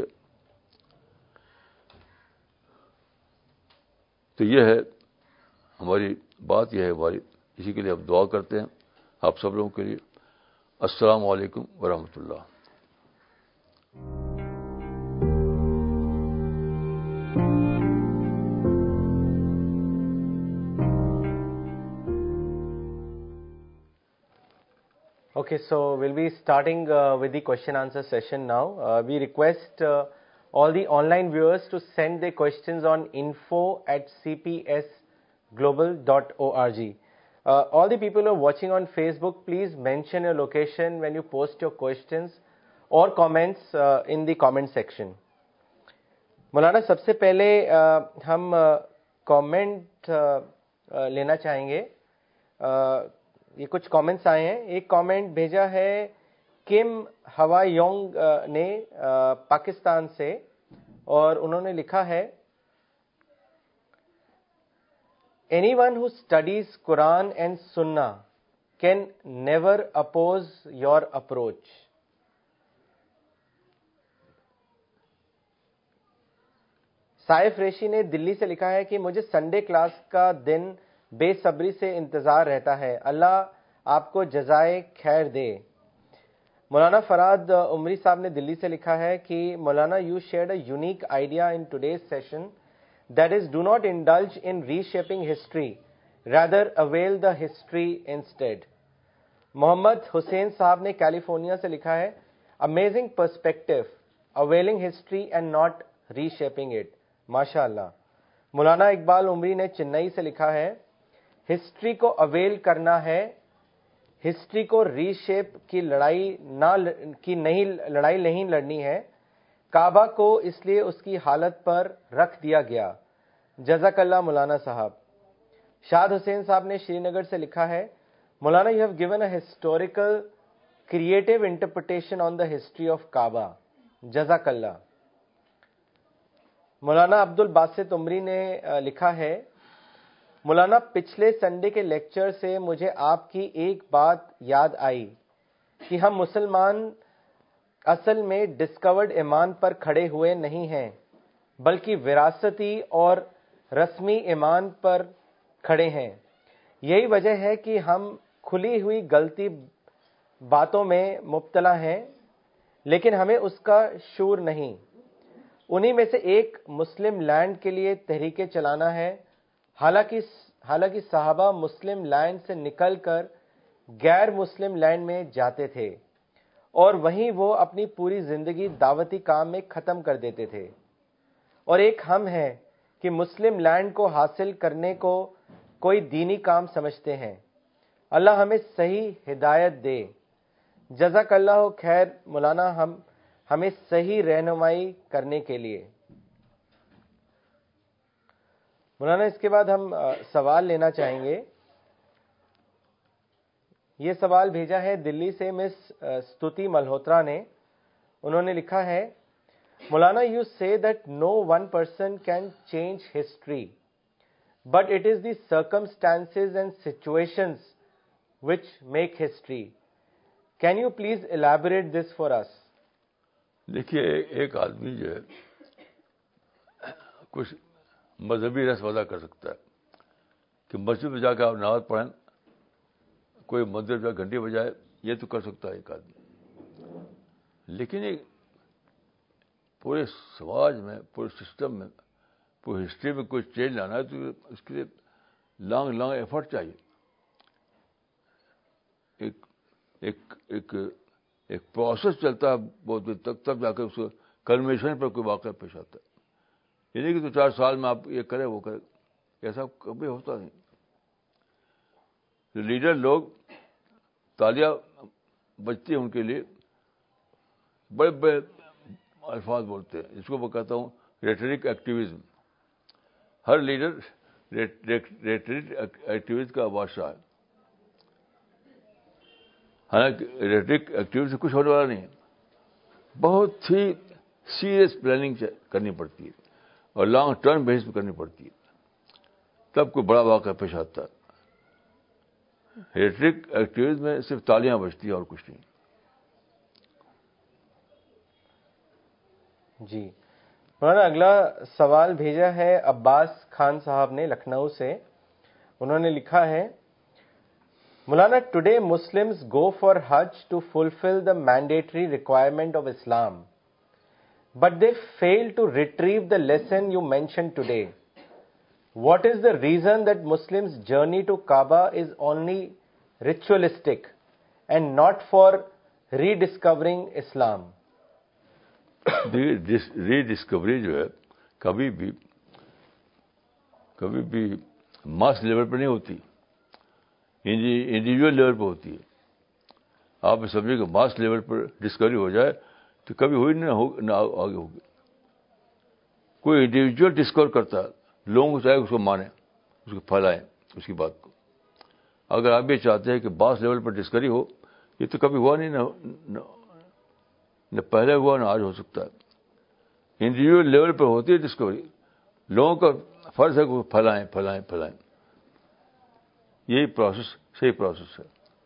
تو یہ ہے ہماری بات, یہ ہے ہماری, اسی کے لیے ہم دعا کرتے ہیں آپ سب لوگوں کے لیے. السلام علیکم ورحمۃ اللہ. Okay, so we'll be starting uh, with the question answer session now. Uh, we request uh, all the online viewers to send their questions on info at c p s global dot org. Uh, all the people who are watching on Facebook, please mention your location when you post your questions or comments uh, in the comment section. مولانا سب سے پہلے uh, ہم comment uh, uh, لینا چاہیں گے. uh, یہ کچھ comments آئے ہیں. ایک کامنٹ بھیجا ہے کم ہوا یونگ نے پاکستان سے, اور انہوں نے لکھا ہے اینی ون ہو اسٹڈیز قرآن اینڈ سننا can never oppose your approach. Saif Reshi نے دلی سے لکھا ہے کہ مجھے سنڈے کلاس کا دن بے صبری سے انتظار رہتا ہے, اللہ آپ کو جزائے خیر دے. مولانا فراد عمری صاحب نے دلی سے لکھا ہے کہ مولانا you shared a unique idea in today's session, that is do not indulge in reshaping history, rather avail the history instead. Mohammad Hussain صاحب نے کیلیفورنیا سے لکھا ہے amazing perspective, availing history and not reshaping it. ماشاء اللہ. مولانا اقبال عمری نے چنئی سے لکھا ہے ہسٹری کو اویل کرنا ہے, ہسٹری کو ری شیپ کی لڑائی نہ کی نہیں لڑائی نہیں لڑنی ہے. کعبہ کو اس لیے اس کی حالت پر رکھ دیا گیا. جزاک اللہ مولانا صاحب. شاد حسین صاحب نے شری نگر سے لکھا ہے مولانا you have given a historical creative interpretation on the history of کعبہ. جزاک اللہ. مولانا عبد الباسط عمری نے لکھا ہے مولانا پچھلے سنڈے کے لیکچر سے مجھے آپ کی ایک بات یاد آئی کہ ہم مسلمان اصل میں ڈسکورڈ ایمان پر کھڑے ہوئے نہیں ہیں بلکہ وراثتی اور رسمی ایمان پر کھڑے ہیں. یہی وجہ ہے کہ ہم کھلی ہوئی غلطی باتوں میں مبتلا ہیں لیکن ہمیں اس کا شعور نہیں. انہی میں سے ایک مسلم لینڈ کے لیے تحریکیں چلانا ہے. حالانکہ حالانکہ صحابہ مسلم لینڈ سے نکل کر غیر مسلم لینڈ میں جاتے تھے اور وہیں وہ اپنی پوری زندگی دعوتی کام میں ختم کر دیتے تھے. اور ایک ہم ہیں کہ مسلم لینڈ کو حاصل کرنے کو کوئی دینی کام سمجھتے ہیں. اللہ ہمیں صحیح ہدایت دے. جزاک اللہ خیر مولانا ہم ہمیں صحیح رہنمائی کرنے کے لیے. مولانا اس کے بعد ہم سوال لینا چاہیں گے. یہ سوال بھیجا ہے دلی سے مس ستوتی ملہوترا نے. انہوں نے لکھا ہے مولانا you say that no one person can change history but it is the circumstances and situations which make history. Can you please elaborate this for us. دیکھیے ایک آدمی جو ہے کچھ مذہبی رس پیدا کر سکتا ہے کہ مسجد میں جا کے آپ نماز پڑھیں, کوئی مندر جا گھنٹی بجائے, یہ تو کر سکتا ہے ایک آدمی. لیکن ایک پورے سماج میں, پورے سسٹم میں, پوری ہسٹری میں کوئی چینج لانا ہے تو اس کے لیے لانگ لانگ ایفرٹ چاہیے. ایک ایک ایک ایک پروسیس چلتا ہے بہت دیر تک, تب جا کے اس کو کلمیشن پر کوئی واقعہ پیش آتا ہے. یہ نہیں کہ دو چار سال میں آپ یہ کریں وہ کریں, ایسا کبھی ہوتا نہیں. جو لیڈر لوگ تالیاں بجتی ہیں ان کے لیے بڑے بڑے الفاظ بولتے ہیں، جس کو میں کہتا ہوں ریٹرک ایکٹیویزم. ہر لیڈر ریٹرک ایکٹیویزم کا بادشاہ ہے. حالانکہ ریٹرک ایکٹیویزم سے کچھ ہونے والا نہیں ہے. بہت ہی سیریس پلاننگ کرنی پڑتی ہے اور لانگ ٹرم بیس پہ کرنی پڑتی ہے، تب کوئی بڑا واقعہ پیش آتا ہے. ریٹرک ایکٹیویزم میں صرف تالیاں بجتی ہیں اور کچھ نہیں. جی مولانا، اگلا سوال بھیجا ہے عباس خان صاحب نے لکھنؤ سے. انہوں نے لکھا ہے، مولانا ٹوڈے مسلمز گو فار حج to fulfil the mandatory requirement of اسلام but they fail to retrieve the lesson you mention today. What is the reason that Muslims journey to کعبہ is only ritualistic and not for rediscovering اسلام؟ Rediscovery جو ہے کبھی بھی کبھی بھی mass level پہ نہیں ہوتی، انڈیویجل لیول پہ ہوتی ہے. آپ سمجھے کہ ماس لیول پر ڈسکوری ہو جائے تو کبھی ہوئی نہ آگے ہوگی. کوئی انڈیویجل ڈسکور کرتا ہے، لوگوں کو چاہے اس کو مانیں، اس کو پھیلائیں اس کی بات کو. اگر آپ یہ چاہتے ہیں کہ ماس لیول پر ڈسکوری ہو، یہ تو کبھی ہوا نہیں، نہ نہ پہلے ہوا نہ آج ہو سکتا ہے. انڈیویجل لیول پر ہوتی ہے ڈسکوری. لوگوں کا فرض ہے کہ وہ پھیلائیں پھیلائیں پھیلائیں. یہی پروسیس صحیح پروسیس ہے.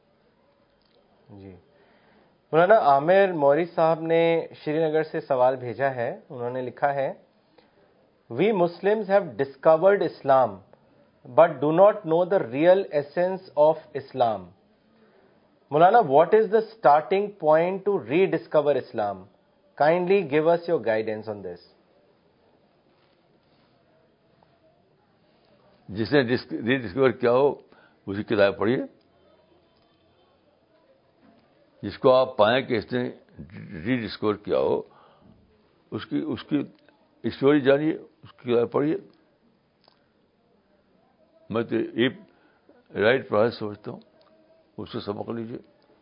جی مولانا عامر موری صاحب نے شری نگر سے سوال بھیجا ہے. انہوں نے لکھا ہے، وی مسلمز ہیو ڈسکورڈ اسلام but do not know the real essence of اسلام. مولانا what is the starting point to rediscover اسلام؟ Kindly give us your guidance on this. جس نے ری ڈسکور کیا ہو اس کی کتاب پڑھیے. جس کو آپ پائیں کہ اس نے ری ڈسکور کیا ہو، اس کی اس کی اسٹوری جانیے، اس کی کتاب پڑھیے. میں تو یہ رائٹ پروسیس سمجھتا ہوں، اس سے سبق لیجیے.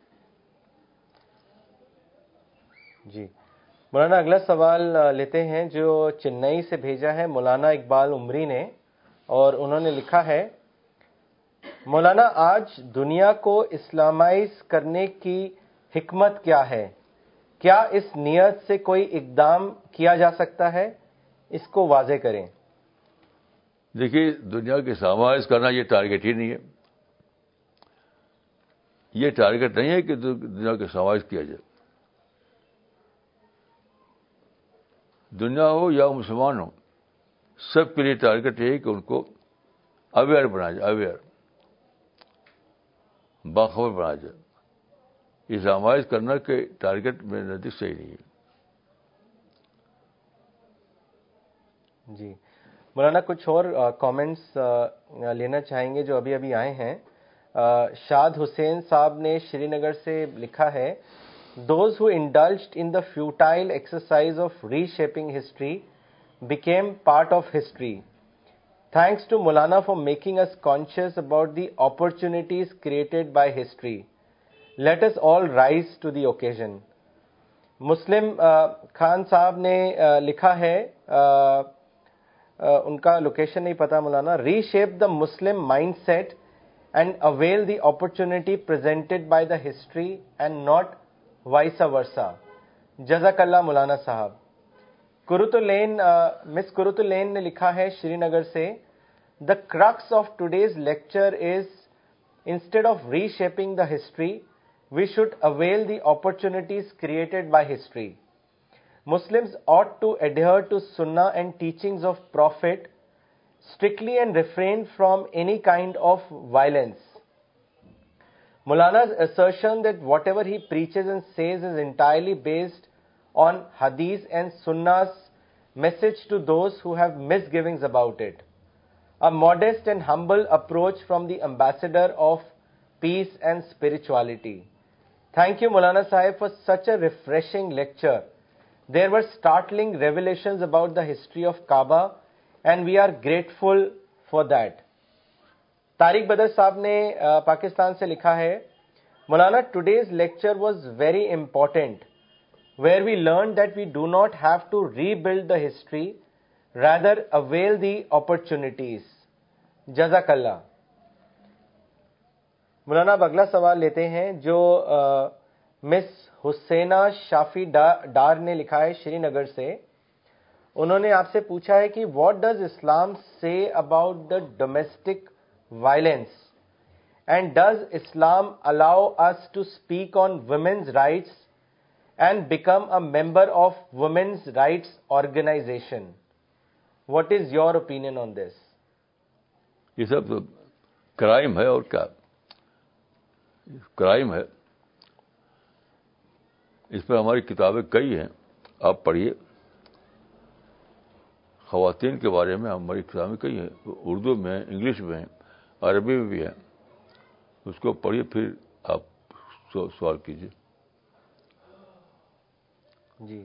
جی مولانا اگلا سوال لیتے ہیں جو چنئی سے بھیجا ہے مولانا اقبال عمری نے، اور انہوں نے لکھا ہے، مولانا آج دنیا کو اسلامائز کرنے کی حکمت کیا ہے؟ کیا اس نیت سے کوئی اقدام کیا جا سکتا ہے؟ اس کو واضح کریں. دیکھیے، دنیا کے اسلامائز کرنا یہ ٹارگیٹ ہی نہیں ہے. یہ ٹارگیٹ نہیں ہے کہ دنیا کے اسلامائز کیا جائے. دنیا ہو یا مسلمان ہو، سب کے لیے ٹارگیٹ یہ ہے کہ ان کو اویئر بنایا جائے، اویئر باخبر بنایا جائے. اسلامائز کرنا کے ٹارگیٹ میرے نزدیک صحیح نہیں ہے. جی مولانا کچھ اور کامنٹس لینا چاہیں گے جو ابھی ابھی آئے ہیں. شاد حسین صاحب نے شری نگر سے لکھا ہے، those who indulged in the futile exercise of reshaping history became part of history. Thanks to مولانا for making us conscious about the opportunities created by history. Let us all rise to the occasion. Muslim Khan صاحب نے لکھا ہے، ان کا location نہیں پتا مولانا، reshape the Muslim mindset and avail the opportunity presented by the history and not vice versa. جزاک اللہ مولانا صاحب. کرتلین مس کرتلین نے لکھا ہے شری نگر سے، the crux of today's lecture is instead of reshaping the history we should avail the opportunities created by history. Muslims ought to adhere to Sunnah and teachings of Prophet strictly and refrain from any kind of violence. Maulana's assertion that whatever he preaches and says is entirely based on Hadith and Sunnah's message to those who have misgivings about it. A modest and humble approach from the ambassador of peace and spirituality. Thank you, Maulana Sahib, for such a refreshing lecture. There were startling revelations about the history of Kaaba, and we are grateful for that. Tariq Badr صاحب نے پاکستان سے لکھا ہے, مولانا today's lecture was very important where we learn that we do not have to rebuild the history rather avail the opportunities. جزاک اللہ. مولانا اب اگلا سوال لیتے ہیں جو مس حسینہ شافی ڈار نے لکھا ہے شری نگر سے. انہوں نے آپ سے پوچھا ہے کہ واٹ ڈز اسلام say about the domestic violence and does اسلام allow us to speak on women's rights and become a member of women's rights organization. What is your opinion on this? یہ سب تو کرائم ہے, اور کیا crime ہے. اس پر ہماری کتابیں کئی ہیں, آپ پڑھیے. خواتین کے بارے میں ہماری کتابیں کئی ہیں, اردو میں ہیں, انگلش میں ہیں, عربی میں بھی ہیں. اس کو پڑھیے, پھر آپ سوال کیجیے. جی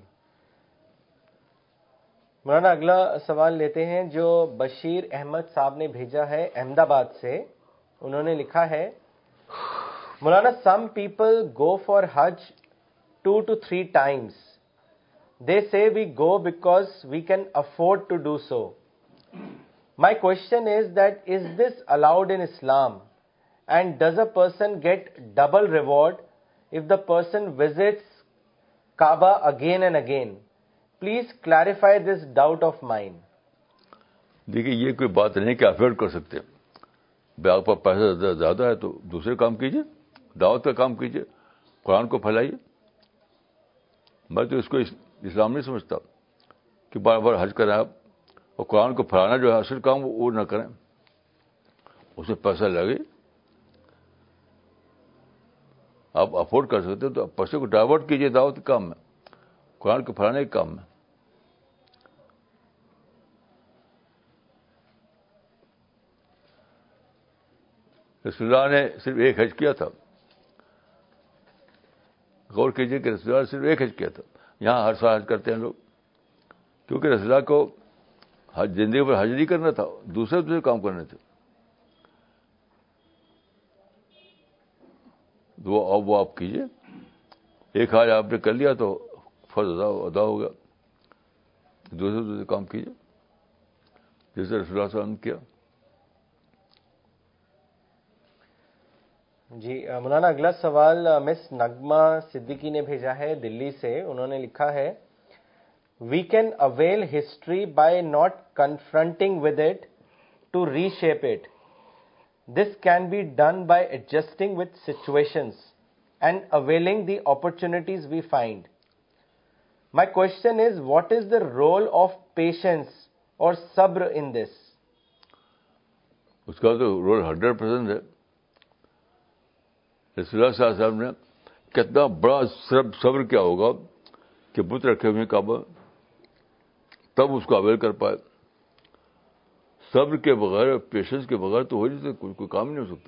مولانا اگلا سوال لیتے ہیں جو بشیر احمد صاحب نے بھیجا ہے احمد آباد سے. انہوں نے لکھا ہے, مولانا سم پیپل گو فار حج two to three times. They say we go because we can afford to do so. My question is that is this allowed in اسلام and does a person get double reward if the person visits کعبہ again and again? Please clarify this doubt of mind. دیکھیے, یہ کوئی بات نہیں کہ afford کر سکتے. آپ کا پیسہ زیادہ ہے تو دوسرے کام کیجیے, دعوت کا کام کیجیے, قرآن کو پھیلائیے. میں تو اس کو اسلام نہیں سمجھتا کہ بار بار حج کریں آپ, اور قرآن کو پھیلانا جو ہے اصل کام وہ نہ کریں. اسے پیسہ لگے, آپ افورڈ کر سکتے تو پیسے کو ڈائیورٹ کیجیے دعوت کے کام میں, قرآن کو پھیلانے کے کام میں. رسول اللہ نے صرف ایک حج کیا تھا. غور کیجیے کہ رسول اللہ نے صرف ایک حج کیا تھا. یہاں ہر سال حج کرتے ہیں لوگ, کیونکہ رسول اللہ کو حج زندگی پر حج نہیں کرنا تھا, دوسرے دوسرے کام کرنے تھے. وہ اب وہ آپ کیجیے. ایک حج آپ نے کر لیا تو فرض ادا ہو گیا. دوسرے دوسرے کام کیجیے جیسے رسول اللہ صلی اللہ علیہ وسلم کیا. جی مولانا اگلا سوال مس نغمہ صدیقی نے بھیجا ہے دلی سے. انہوں نے لکھا ہے, we can avail history by not confronting with it to reshape it. This can be done by adjusting with situations and availing the opportunities we find. My question is what is the role of patience اور صبر ان دس؟ اس کا تو role hundred percent ہے. رسول اللہ صلی اللہ علیہ وسلم نے کتنا بڑا صبر کیا ہوگا کہ بت رکھے ہوئے کعبہ, تب اس کو اویل کر پائے. صبر کے بغیر, پیشنس کے بغیر تو ہو نہیں سکتا, کوئی کام نہیں ہو سکتا.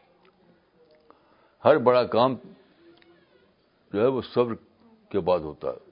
ہر بڑا کام جو ہے وہ صبر کے بعد ہوتا ہے.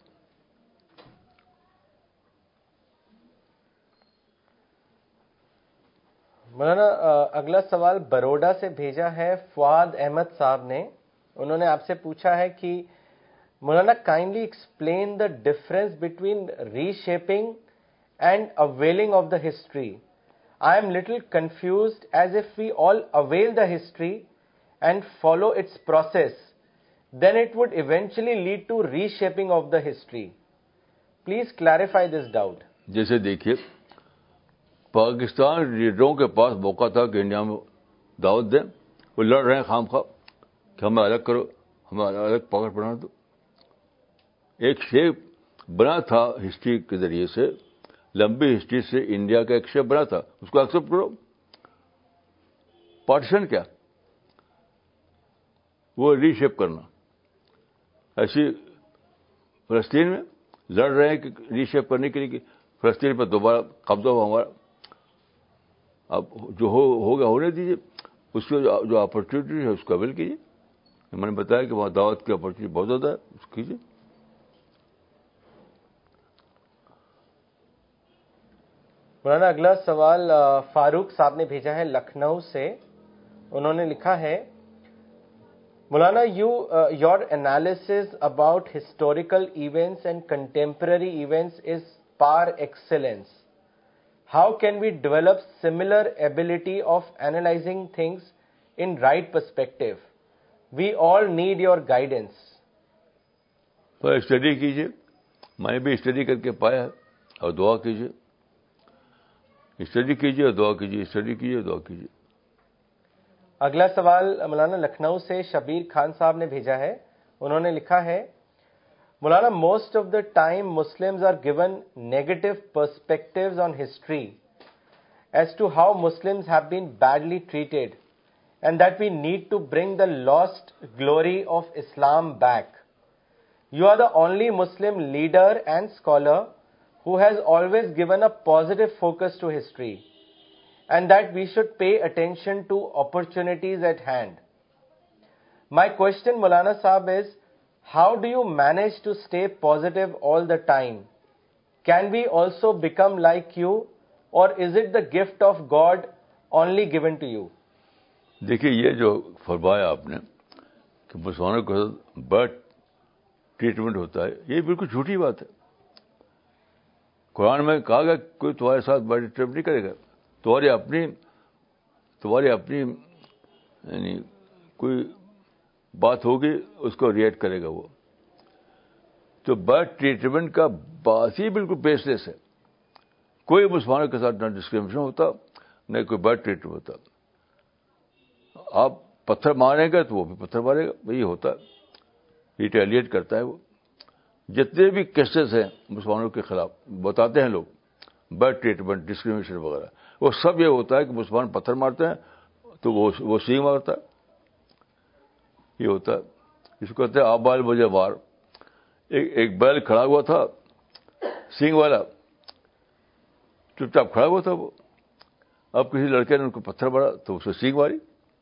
مولانا اگلا سوال بروڈا سے بھیجا ہے فواد احمد صاحب نے. انہوں نے آپ سے پوچھا ہے کہ مولانا kindly explain the difference between reshaping and availing of the history. I am little confused as if we all avail the history and follow its process, then it would eventually lead to reshaping of the history. Please clarify this doubt. جیسے دیکھیے, پاکستان لیڈروں کے پاس موقع تھا کہ India میں دعوت دیں. وہ لڑ رہے ہیں خام خواہ کہ ہمیں الگ کرو, ہمیں الگ پاکٹ بنا دو. ایک شیپ بنا تھا ہسٹری کے ذریعے سے, لمبی ہسٹری سے انڈیا کا ایک شیپ بنا تھا, اس کو ایکسپٹ کرو. پارٹیشن کیا, وہ ری شیپ کرنا. ایسی فلسطین میں لڑ رہے ہیں کہ ری شیپ کرنے کے لیے کہ فلسطین پر دوبارہ قبضہ ہو ہمارا. اب جو ہو ہوگا ہونے دیجیے, اس کو جو اپرچونیٹی ہے اس کو اویل کیجیے. میں نے بتایا کہ وہاں دعوت کی اپرچونیٹی بہت زیادہ ہے, اس کو کیجیے. مولانا اگلا سوال فاروق صاحب نے بھیجا ہے لکھنؤ سے. انہوں نے لکھا ہے مولانا you your analysis about historical events and contemporary events is par excellence. How can we develop similar ability of analyzing things in right perspective? We all need your guidance. تو اسٹڈی کیجیے، میں بھی اسٹڈی کر کے پایا ہے، اور دعا کیجیے، اسٹڈی کیجیے اور دعا کیجیے، اسٹڈی کیجیے اور دعا کیجیے۔ اگلا سوال مولانا لکھنؤ سے شبیر خان صاحب نے بھیجا ہے، انہوں نے لکھا ہے مولانا most of the time Muslims are given negative perspectives on history as to how Muslims have been badly treated and that we need to bring the lost glory of Islam back. You are the only Muslim leader and scholar who has always given a positive focus to history and that we should pay attention to opportunities at hand. My question, Maulana Sahab, is how do you manage to stay positive all the time? Can we also become like you, or is it the gift of God only given to you? دیکھیے، یہ جو فرمایا آپ نے کہ مسلمانوں کے ساتھ بیڈ ٹریٹمنٹ ہوتا ہے، یہ بالکل جھوٹی بات ہے۔ قرآن میں کہا گیا کوئی تمہارے ساتھ بیڈ ٹریٹمنٹ نہیں کرے گا، تمہاری اپنی تمہاری اپنی یعنی کوئی بات ہوگی اس کو ریئیکٹ کرے گا وہ۔ تو بیڈ ٹریٹمنٹ کا بات ہی بالکل بیس لیس ہے۔ کوئی مسلمانوں کے ساتھ نہ ڈسکریمنیشن ہوتا، نہ کوئی بیڈ ٹریٹمنٹ ہوتا۔ آپ پتھر ماریں گے تو وہ بھی پتھر مارے گا، وہی ہوتا ہے، ریٹیلیٹ کرتا ہے وہ۔ جتنے بھی کیسز ہیں مسلمانوں کے خلاف بتاتے ہیں لوگ، بیڈ ٹریٹمنٹ، ڈسکریمنیشن وغیرہ، وہ سب یہ ہوتا ہے کہ مسلمان پتھر مارتے ہیں تو وہ وہ سینگ مارتا ہے، یہ ہوتا ہے۔ اس کو کہتے ہیں آبال مجھے وار۔ ایک ایک بیل کھڑا ہوا تھا سینگ والا، چپ چاپ کھڑا ہوا تھا وہ، اب کسی لڑکے نے ان کو پتھر مارا تو اسے سینگ ماری۔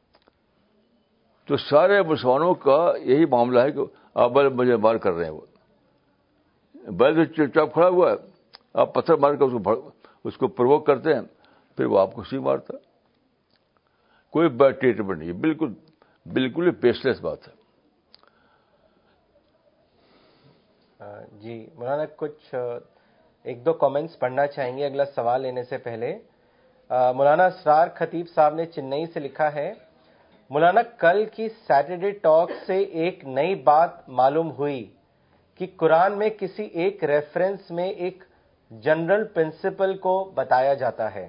تو سارے مسلمانوں کا یہی معاملہ ہے کہ آبال مجھے وار کر رہے ہیں۔ وہ بیل چپ چاپ کھڑا ہوا ہے، آپ پتھر مار کر اس کو اس کو پرووک کرتے ہیں، پھر وہ آپ کو سینگ مارتا ہے۔ کوئی بیڈ ٹریٹمنٹ نہیں، بالکل بالکل بیس لیس بات ہے۔ جی مولانا کچھ ایک دو کامنٹس پڑھنا چاہیں گے اگلا سوال لینے سے پہلے۔ مولانا اسرار خطیب صاحب نے چنئی سے لکھا ہے مولانا کل کی سیٹرڈے ٹاک سے ایک نئی بات معلوم ہوئی کہ قرآن میں کسی ایک ریفرنس میں ایک جنرل پرنسپل کو بتایا جاتا ہے۔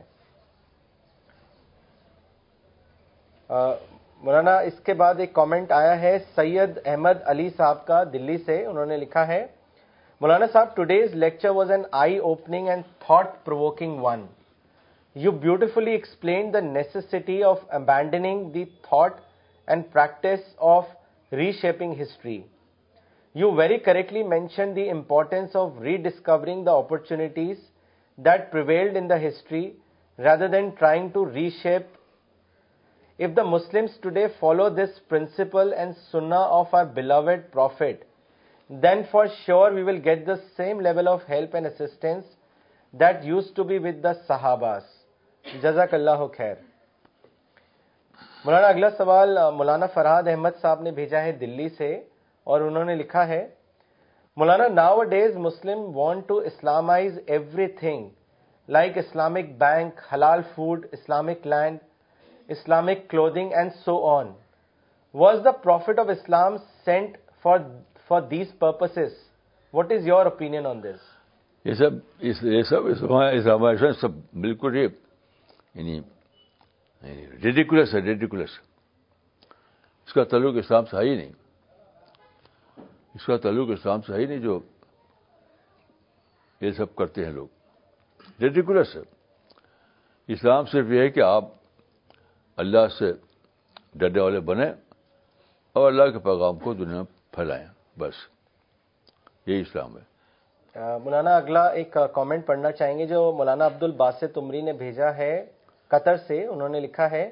مولانا اس کے بعد ایک کامنٹ آیا ہے سید احمد علی صاحب کا دلی سے، انہوں نے لکھا ہے مولانا صاحب today's lecture was an eye opening and thought provoking one. You beautifully explained the necessity of abandoning the thought and practice of reshaping history. You very correctly mentioned the importance of rediscovering the opportunities that prevailed in the history rather than trying to reshape. If the Muslims today follow this principle and sunnah of our beloved Prophet, then for sure we will get the same level of help and assistance that used to be with the Sahabas. جزاک اللہ خیر۔ مولانا اگلا سوال مولانا فرحاد احمد صاحب نے بھیجا ہے دلی سے، اور انہوں نے لکھا ہے مولانا nowadays Muslim want to Islamize everything like Islamic bank, حلال food, Islamic land, Islamic clothing and so on. Was the prophet of اسلام sent for for these purposes? What is your opinion on this? یہ سب یہ سب Islamisation سب بالکل ہی یعنی ridiculous ہے، ridiculous. اس کا تعلق اسلام سے ہے ہی نہیں، اس کا تعلق اسلام سے ہے ہی نہیں جو یہ سب کرتے ہیں لوگ، ریڈیکولس ہے۔ اسلام صرف یہ ہے کہ آپ اللہ سے ڈرنے والے بنیں اور اللہ کے پیغام کو دنیا میں پھیلائیں، بس یہی اسلام ہے۔ مولانا اگلا ایک کامنٹ پڑھنا چاہیں گے جو مولانا عبد الباسط عمری نے بھیجا ہے قطر سے، انہوں نے لکھا ہے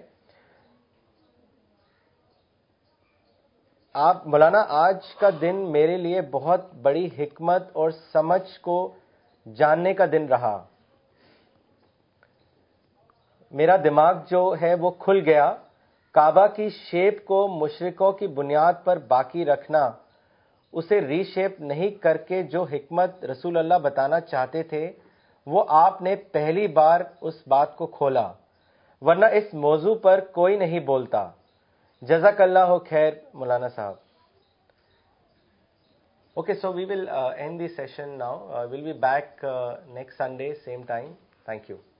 آپ مولانا آج کا دن میرے لیے بہت بڑی حکمت اور سمجھ کو جاننے کا دن رہا۔ میرا دماغ جو ہے وہ کھل گیا، کعبہ کی شیپ کو مشرکوں کی بنیاد پر باقی رکھنا، اسے ری شیپ نہیں کر کے جو حکمت رسول اللہ بتانا چاہتے تھے وہ آپ نے پہلی بار اس بات کو کھولا، ورنہ اس موضوع پر کوئی نہیں بولتا۔ جزاک اللہ خیر مولانا صاحب۔ Okay, so we will uh, end the session now. Uh, we'll be back uh, next Sunday, same time. Thank you.